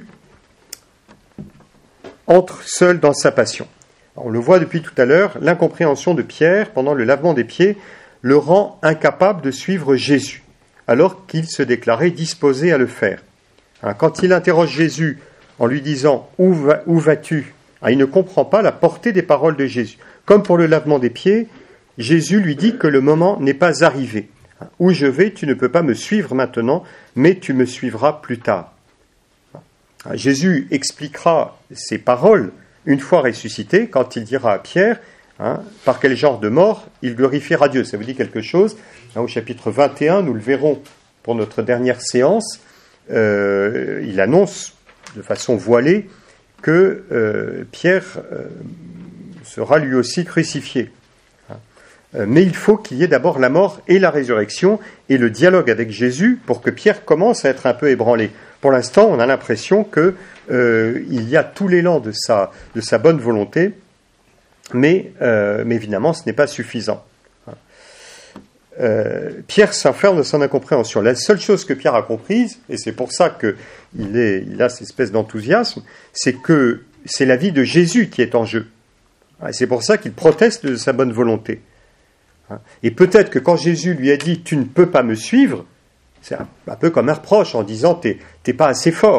entre seul dans sa passion. On le voit depuis tout à l'heure, l'incompréhension de Pierre pendant le lavement des pieds le rend incapable de suivre Jésus, alors qu'il se déclarait disposé à le faire. Quand il interroge Jésus en lui disant « Où vas-tu ?» il ne comprend pas la portée des paroles de Jésus. Comme pour le lavement des pieds, Jésus lui dit que le moment n'est pas arrivé. Où je vais, tu ne peux pas me suivre maintenant, mais tu me suivras plus tard. Jésus expliquera ces paroles une fois ressuscité, quand il dira à Pierre, par quel genre de mort il glorifiera Dieu. Ça vous dit quelque chose? Au chapitre 21, nous le verrons pour notre dernière séance, il annonce de façon voilée que Pierre sera lui aussi crucifié. Mais il faut qu'il y ait d'abord la mort et la résurrection et le dialogue avec Jésus pour que Pierre commence à être un peu ébranlé. Pour l'instant, on a l'impression qu'il y a tout l'élan de sa bonne volonté, mais évidemment, ce n'est pas suffisant. Pierre s'enferme dans son incompréhension. La seule chose que Pierre a comprise, et c'est pour ça qu'il a cette espèce d'enthousiasme, c'est que c'est la vie de Jésus qui est en jeu. Et c'est pour ça qu'il proteste de sa bonne volonté. Et peut-être que quand Jésus lui a dit « tu ne peux pas me suivre », c'est un peu comme un reproche en disant « t'es pas assez fort ».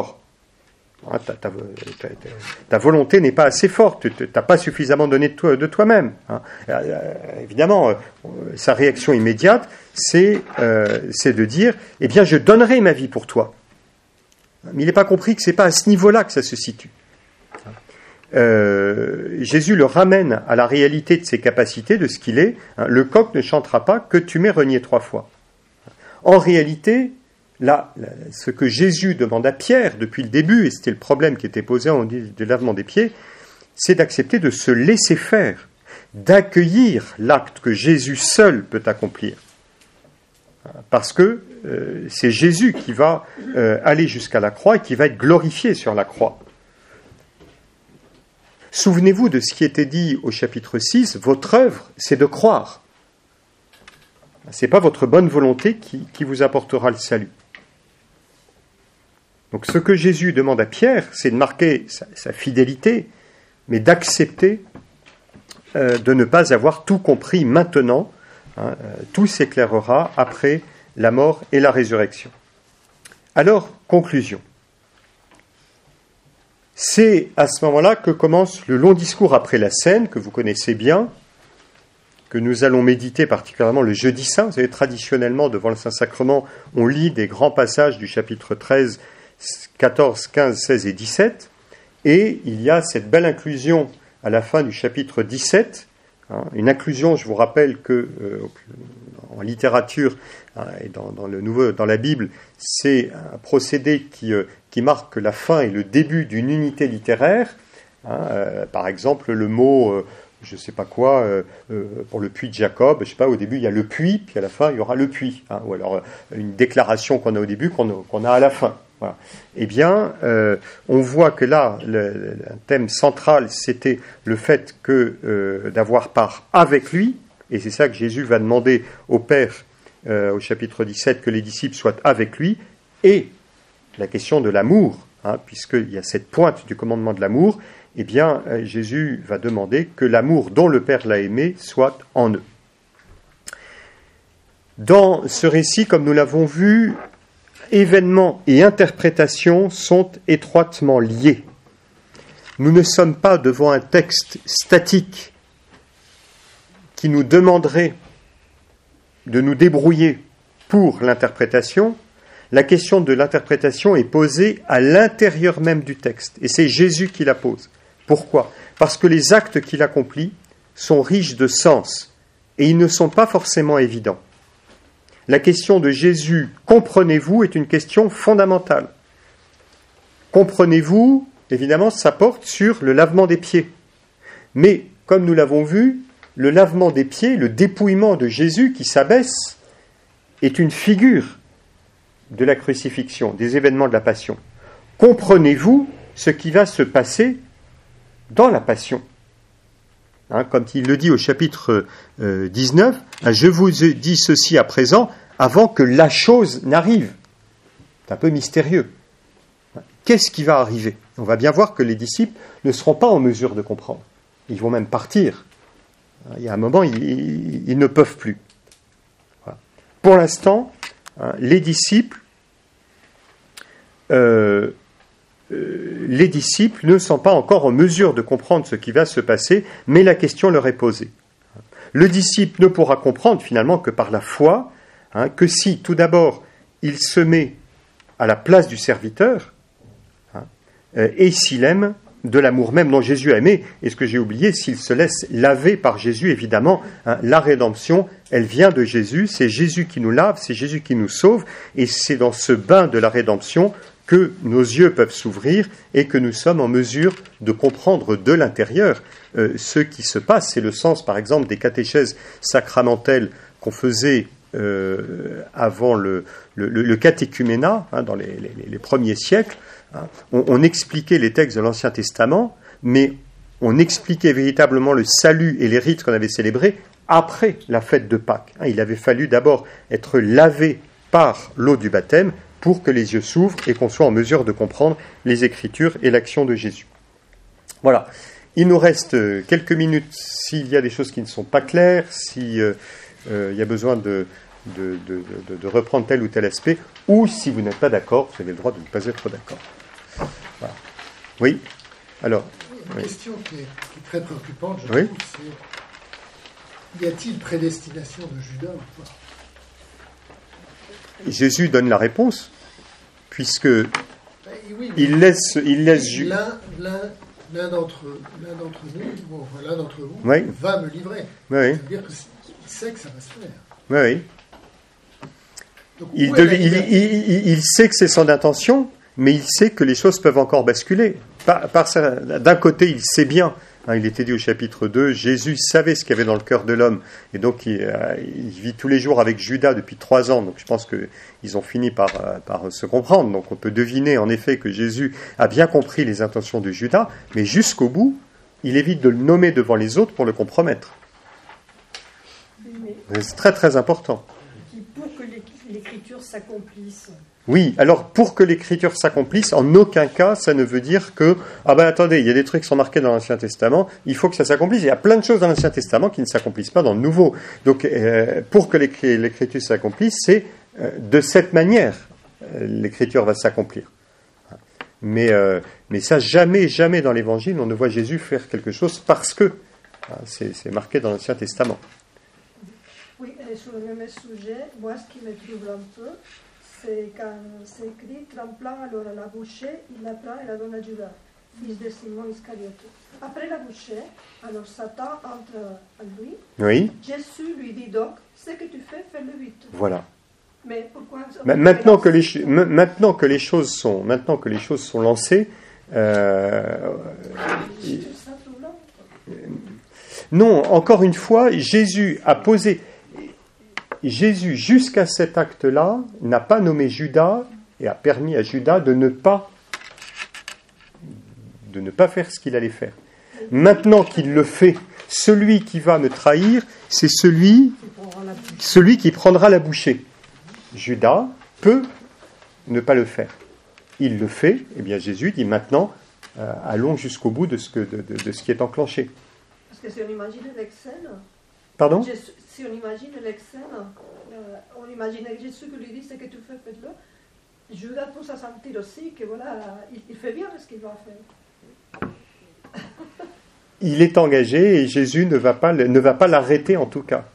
Ta volonté n'est pas assez forte, tu n'as pas suffisamment donné de toi-même. Évidemment, sa réaction immédiate, c'est de dire « eh bien, je donnerai ma vie pour toi ». Mais il n'est pas compris que ce n'est pas à ce niveau-là que ça se situe. Jésus le ramène à la réalité de ses capacités, de ce qu'il est. Le coq ne chantera pas que tu m'aies renié 3 fois. En réalité, là, ce que Jésus demande à Pierre depuis le début, et c'était le problème qui était posé en du lavement des pieds, c'est d'accepter de se laisser faire, d'accueillir l'acte que Jésus seul peut accomplir. Parce que c'est Jésus qui va aller jusqu'à la croix et qui va être glorifié sur la croix. Souvenez-vous de ce qui était dit au chapitre 6, votre œuvre, c'est de croire. Ce n'est pas votre bonne volonté qui vous apportera le salut. Donc ce que Jésus demande à Pierre, c'est de marquer sa fidélité, mais d'accepter de ne pas avoir tout compris maintenant. Tout s'éclairera après la mort et la résurrection. Alors, conclusion. C'est à ce moment-là que commence le long discours après la scène, que vous connaissez bien, que nous allons méditer particulièrement le jeudi saint. Vous savez, traditionnellement, devant le Saint-Sacrement, on lit des grands passages du chapitre 13, 14, 15, 16 et 17, et il y a cette belle inclusion à la fin du chapitre 17, une inclusion, je vous rappelle que en littérature et dans la Bible, c'est un procédé qui marque la fin et le début d'une unité littéraire. Par exemple, le mot, je ne sais pas quoi, pour le puits de Jacob, je ne sais pas, au début il y a le puits, puis à la fin il y aura le puits. Ou alors une déclaration qu'on a au début, qu'on a à la fin. Voilà. Eh bien, on voit que là, le thème central, c'était le fait d'avoir part avec lui, et c'est ça que Jésus va demander au Père, au chapitre 17, que les disciples soient avec lui, et la question de l'amour, puisqu'il y a cette pointe du commandement de l'amour, eh bien, Jésus va demander que l'amour dont le Père l'a aimé soit en eux. Dans ce récit, comme nous l'avons vu, événements et interprétations sont étroitement liés. Nous ne sommes pas devant un texte statique qui nous demanderait de nous débrouiller pour l'interprétation. La question de l'interprétation est posée à l'intérieur même du texte, et c'est Jésus qui la pose. Pourquoi ? Parce que les actes qu'il accomplit sont riches de sens, et ils ne sont pas forcément évidents. La question de Jésus, comprenez-vous, est une question fondamentale. Comprenez-vous, évidemment, ça porte sur le lavement des pieds. Mais, comme nous l'avons vu, le lavement des pieds, le dépouillement de Jésus qui s'abaisse, est une figure de la crucifixion, des événements de la Passion. Comprenez-vous ce qui va se passer dans la Passion ? Comme il le dit au chapitre 19, je vous dis ceci à présent, avant que la chose n'arrive. C'est un peu mystérieux. Qu'est-ce qui va arriver ? On va bien voir que les disciples ne seront pas en mesure de comprendre. Ils vont même partir. Il y a un moment, ils ne peuvent plus. Voilà. Pour l'instant, les disciples ne sont pas encore en mesure de comprendre ce qui va se passer, mais la question leur est posée. Le disciple ne pourra comprendre finalement que par la foi, que si, tout d'abord, il se met à la place du serviteur, et s'il aime de l'amour même dont Jésus a aimé, et ce que j'ai oublié, s'il se laisse laver par Jésus, évidemment, la rédemption, elle vient de Jésus, c'est Jésus qui nous lave, c'est Jésus qui nous sauve, et c'est dans ce bain de la rédemption que nos yeux peuvent s'ouvrir et que nous sommes en mesure de comprendre de l'intérieur ce qui se passe. C'est le sens, par exemple, des catéchèses sacramentelles qu'on faisait avant le catéchuménat, dans les premiers siècles. On expliquait les textes de l'Ancien Testament, mais on expliquait véritablement le salut et les rites qu'on avait célébrés après la fête de Pâques. Il avait fallu d'abord être lavé par l'eau du baptême pour que les yeux s'ouvrent et qu'on soit en mesure de comprendre les Écritures et l'action de Jésus. Voilà. Il nous reste quelques minutes s'il y a des choses qui ne sont pas claires, s'il y a besoin de reprendre tel ou tel aspect, ou si vous n'êtes pas d'accord, vous avez le droit de ne pas être d'accord. Voilà. Oui. Alors. Une question qui est très préoccupante, je oui. trouve, c'est: y a-t-il prédestination de Judas ou pas? Jésus donne la réponse, puisque oui, il laisse l'un d'entre vous oui. va me livrer. Oui. Ça veut dire qu'il sait que ça va se faire. Oui. Donc, il sait que c'est son intention, mais il sait que les choses peuvent encore basculer. D'un côté, il sait bien, il était dit au chapitre 2, Jésus savait ce qu'il y avait dans le cœur de l'homme, et donc il vit tous les jours avec Judas depuis 3 ans, donc je pense qu'ils ont fini par se comprendre. Donc on peut deviner en effet que Jésus a bien compris les intentions de Judas, mais jusqu'au bout, il évite de le nommer devant les autres pour le compromettre. C'est très très important. Pour que l'écriture s'accomplisse. Oui, alors pour que l'écriture s'accomplisse, en aucun cas ça ne veut dire que attendez, il y a des trucs qui sont marqués dans l'Ancien Testament, il faut que ça s'accomplisse. Il y a plein de choses dans l'Ancien Testament qui ne s'accomplissent pas dans le Nouveau. Donc pour que l'écriture s'accomplisse, c'est de cette manière l'écriture va s'accomplir. Mais ça, jamais dans l'Évangile on ne voit Jésus faire quelque chose parce que c'est marqué dans l'Ancien Testament. Oui, et sur le même sujet, moi ce qui me trouble un peu, c'est quand c'est écrit tremblant alors à la bouchée, il la prend et la donne à Judas, fils de Simon Iscariote. Après la bouchée, alors Satan entre en lui. Oui. Jésus lui dit donc, ce que tu fais, fais-le vite. Voilà. Mais pourquoi maintenant que les choses sont lancées, non, encore une fois, Jésus, jusqu'à cet acte-là, n'a pas nommé Judas et a permis à Judas de ne pas faire ce qu'il allait faire. Maintenant qu'il le fait, celui qui va me trahir, c'est celui qui prendra la bouchée. Judas peut ne pas le faire. Il le fait, et bien Jésus dit maintenant, allons jusqu'au bout de ce qui est enclenché. Parce que si on imagine l'excès, pardon ? Si on imagine l'excès, on imagine Jésus qui lui dit ce que tu fais, fais-le. Judas peut se sentir aussi que voilà, il fait bien ce qu'il va faire. Il est engagé et Jésus ne va pas l'arrêter en tout cas.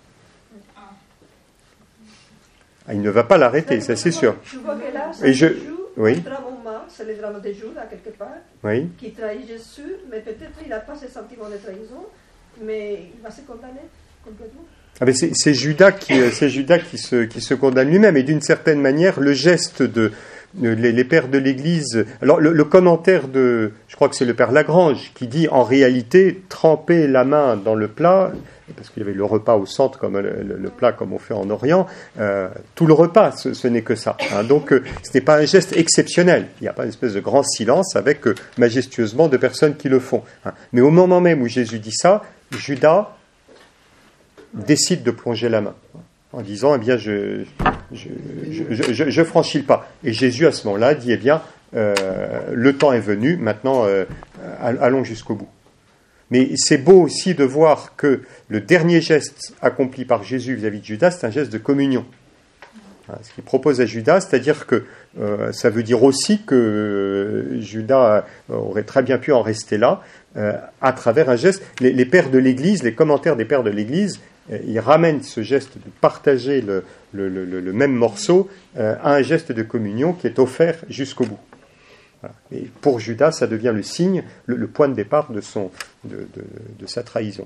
Il ne va pas l'arrêter, ça c'est sûr. Je vois que là, oui. C'est le drame de Judas quelque part, oui. Qui trahit Jésus, mais peut-être il n'a pas ce sentiment de trahison, mais il va se condamner complètement. C'est Judas qui se condamne lui-même, et d'une certaine manière, le geste les pères de l'Église. Alors le commentaire je crois que c'est le père Lagrange qui dit en réalité tremper la main dans le plat, parce qu'il y avait le repas au centre comme le plat comme on fait en Orient, tout le repas ce n'est que ça. Donc ce n'est pas un geste exceptionnel. Il n'y a pas une espèce de grand silence avec majestueusement de personnes qui le font. Mais au moment même où Jésus dit ça, Judas décide de plonger la main en disant, eh bien, je franchis le pas. Et Jésus, à ce moment-là, dit, eh bien, le temps est venu, maintenant, allons jusqu'au bout. Mais c'est beau aussi de voir que le dernier geste accompli par Jésus vis-à-vis de Judas, c'est un geste de communion. Ce qu'il propose à Judas, c'est-à-dire que ça veut dire aussi que Judas aurait très bien pu en rester là, à travers un geste. Les pères de l'Église, les commentaires des pères de l'Église il ramène ce geste de partager le même morceau à un geste de communion qui est offert jusqu'au bout. Voilà. Et pour Judas, ça devient le signe, le point de départ de sa trahison.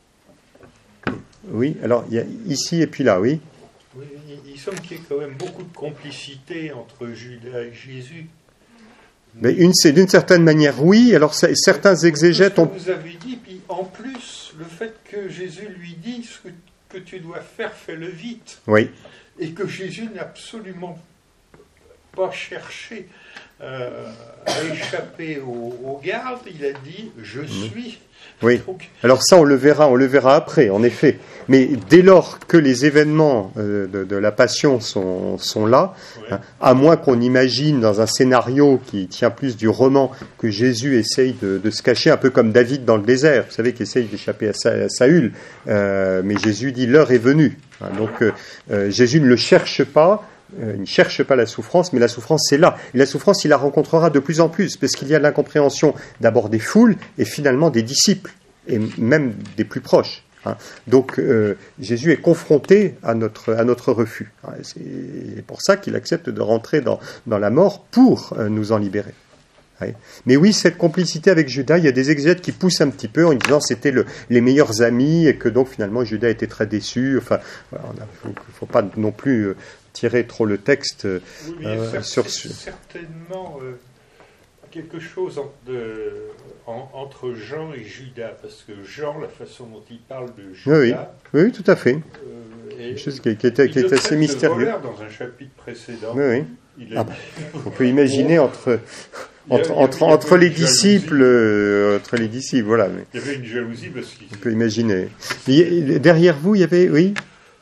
Oui, alors il y a ici et puis là, oui. Oui, il semble qu'il y ait quand même beaucoup de complicité entre Judas et Jésus. Mais c'est d'une certaine manière, oui. Alors certains exégètes ont... Vous avez dit, puis en plus, le fait que Jésus lui dit ce que tu dois faire, fais-le vite. Oui. Et que Jésus n'a absolument pas cherché à échapper aux gardes, il a dit « je suis ». Oui. Donc, alors ça, on le verra après, en effet. Mais dès lors que les événements de la Passion sont là, ouais. À moins qu'on imagine dans un scénario qui tient plus du roman que Jésus essaye de se cacher, un peu comme David dans le désert, vous savez, qui essaye d'échapper à Saül, mais Jésus dit « l'heure est venue ». Donc Jésus ne le cherche pas. Il ne cherche pas la souffrance, mais la souffrance c'est là. Et la souffrance, il la rencontrera de plus en plus, parce qu'il y a de l'incompréhension d'abord des foules, et finalement des disciples, et même des plus proches. Donc Jésus est confronté à notre refus. C'est pour ça qu'il accepte de rentrer dans la mort pour nous en libérer. Mais oui, cette complicité avec Judas, il y a des exégètes qui poussent un petit peu en disant que c'était les meilleurs amis, et que donc finalement Judas était très déçu. Enfin, voilà, il ne faut pas non plus... tirer trop le texte sur... certainement quelque chose entre Jean et Judas, parce que Jean, la façon dont il parle de Judas... Oui, tout à fait. Quelque chose qui est assez mystérieux. Dans un chapitre précédent. Oui. On peut imaginer entre les disciples, voilà. Mais il y avait une jalousie parce qu'il... On peut imaginer. Derrière vous, il y avait... Oui.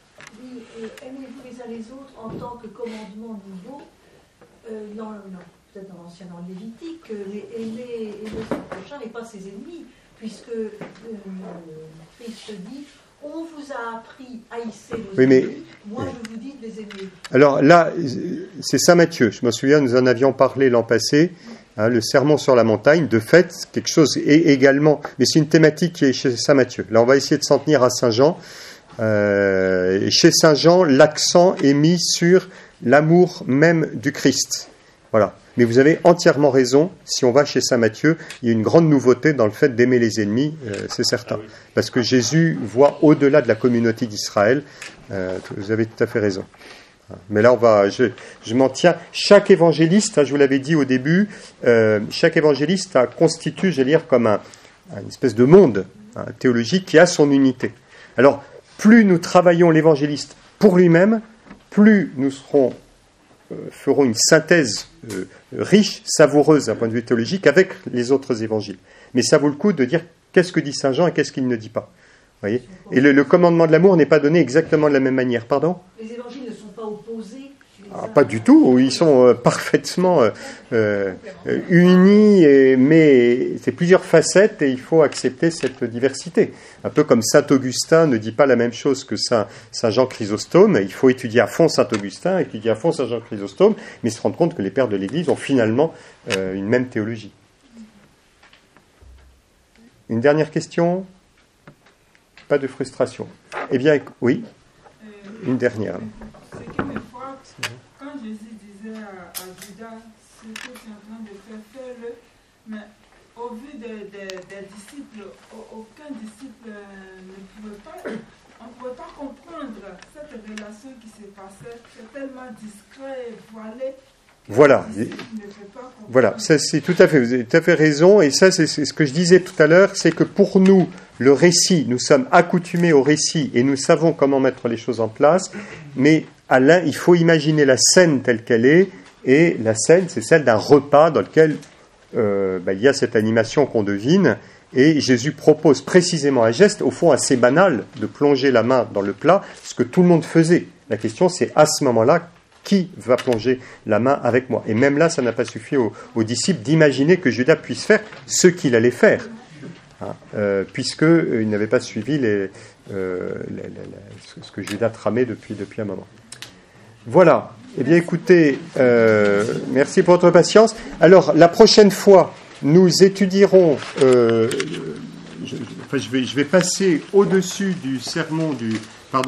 En tant que commandement nouveau, peut-être dans l'Ancien, dans le Lévitique, aimer son prochain et pas ses ennemis, puisque Christ dit « On vous a appris à haïsser vos ennemis, moi je vous dis de les aimer. » Alors là, c'est Saint Matthieu. Je me souviens, nous en avions parlé l'an passé, le sermon sur la montagne. De fait, quelque chose est également... Mais c'est une thématique qui est chez Saint Matthieu. Là, on va essayer de s'en tenir à Saint Jean. Chez Saint Jean, l'accent est mis sur l'amour même du Christ. Voilà. Mais vous avez entièrement raison. Si on va chez Saint Matthieu, il y a une grande nouveauté dans le fait d'aimer les ennemis, c'est certain. Ah oui. Parce que Jésus voit au-delà de la communauté d'Israël. Vous avez tout à fait raison. Mais là, je m'en tiens. Chaque évangéliste, je vous l'avais dit au début, chaque évangéliste constitue, j'allais dire, comme une espèce de monde théologique qui a son unité. Alors, plus nous travaillons l'évangéliste pour lui-même, plus nous ferons une synthèse riche, savoureuse d'un point de vue théologique avec les autres évangiles. Mais ça vaut le coup de dire qu'est-ce que dit Saint Jean et qu'est-ce qu'il ne dit pas. Voyez ? Et le commandement de l'amour n'est pas donné exactement de la même manière. Pardon ? Les évangiles ne sont pas opposés. Pas du tout, ils sont parfaitement unis, mais c'est plusieurs facettes et il faut accepter cette diversité. Un peu comme Saint Augustin ne dit pas la même chose que Saint Jean Chrysostome, il faut étudier à fond Saint Augustin, étudier à fond Saint Jean Chrysostome, mais se rendre compte que les pères de l'Église ont finalement une même théologie. Une dernière question ? Pas de frustration. Eh bien, oui, une dernière. Quand Jésus disait à Judas, ce que tu es en train de faire, fais-le, mais au vu des disciples, aucun disciple ne pouvait pas comprendre cette relation qui s'est passée. C'est tellement discret et voilé. Voilà, ça c'est tout à fait, vous avez tout à fait raison, et ça c'est ce que je disais tout à l'heure, c'est que pour nous, le récit, nous sommes accoutumés au récit et nous savons comment mettre les choses en place, mais il faut imaginer la scène telle qu'elle est, et la scène, c'est celle d'un repas dans lequel il y a cette animation qu'on devine, et Jésus propose précisément un geste, au fond assez banal, de plonger la main dans le plat, ce que tout le monde faisait. La question c'est à ce moment-là, qui va plonger la main avec moi ? Et même là, ça n'a pas suffi aux disciples d'imaginer que Judas puisse faire ce qu'il allait faire, puisqu'il n'avait pas suivi ce que Judas tramait depuis un moment. Voilà. Eh bien, écoutez, merci pour votre patience. Alors, la prochaine fois, nous étudierons je vais passer au-dessus du sermon du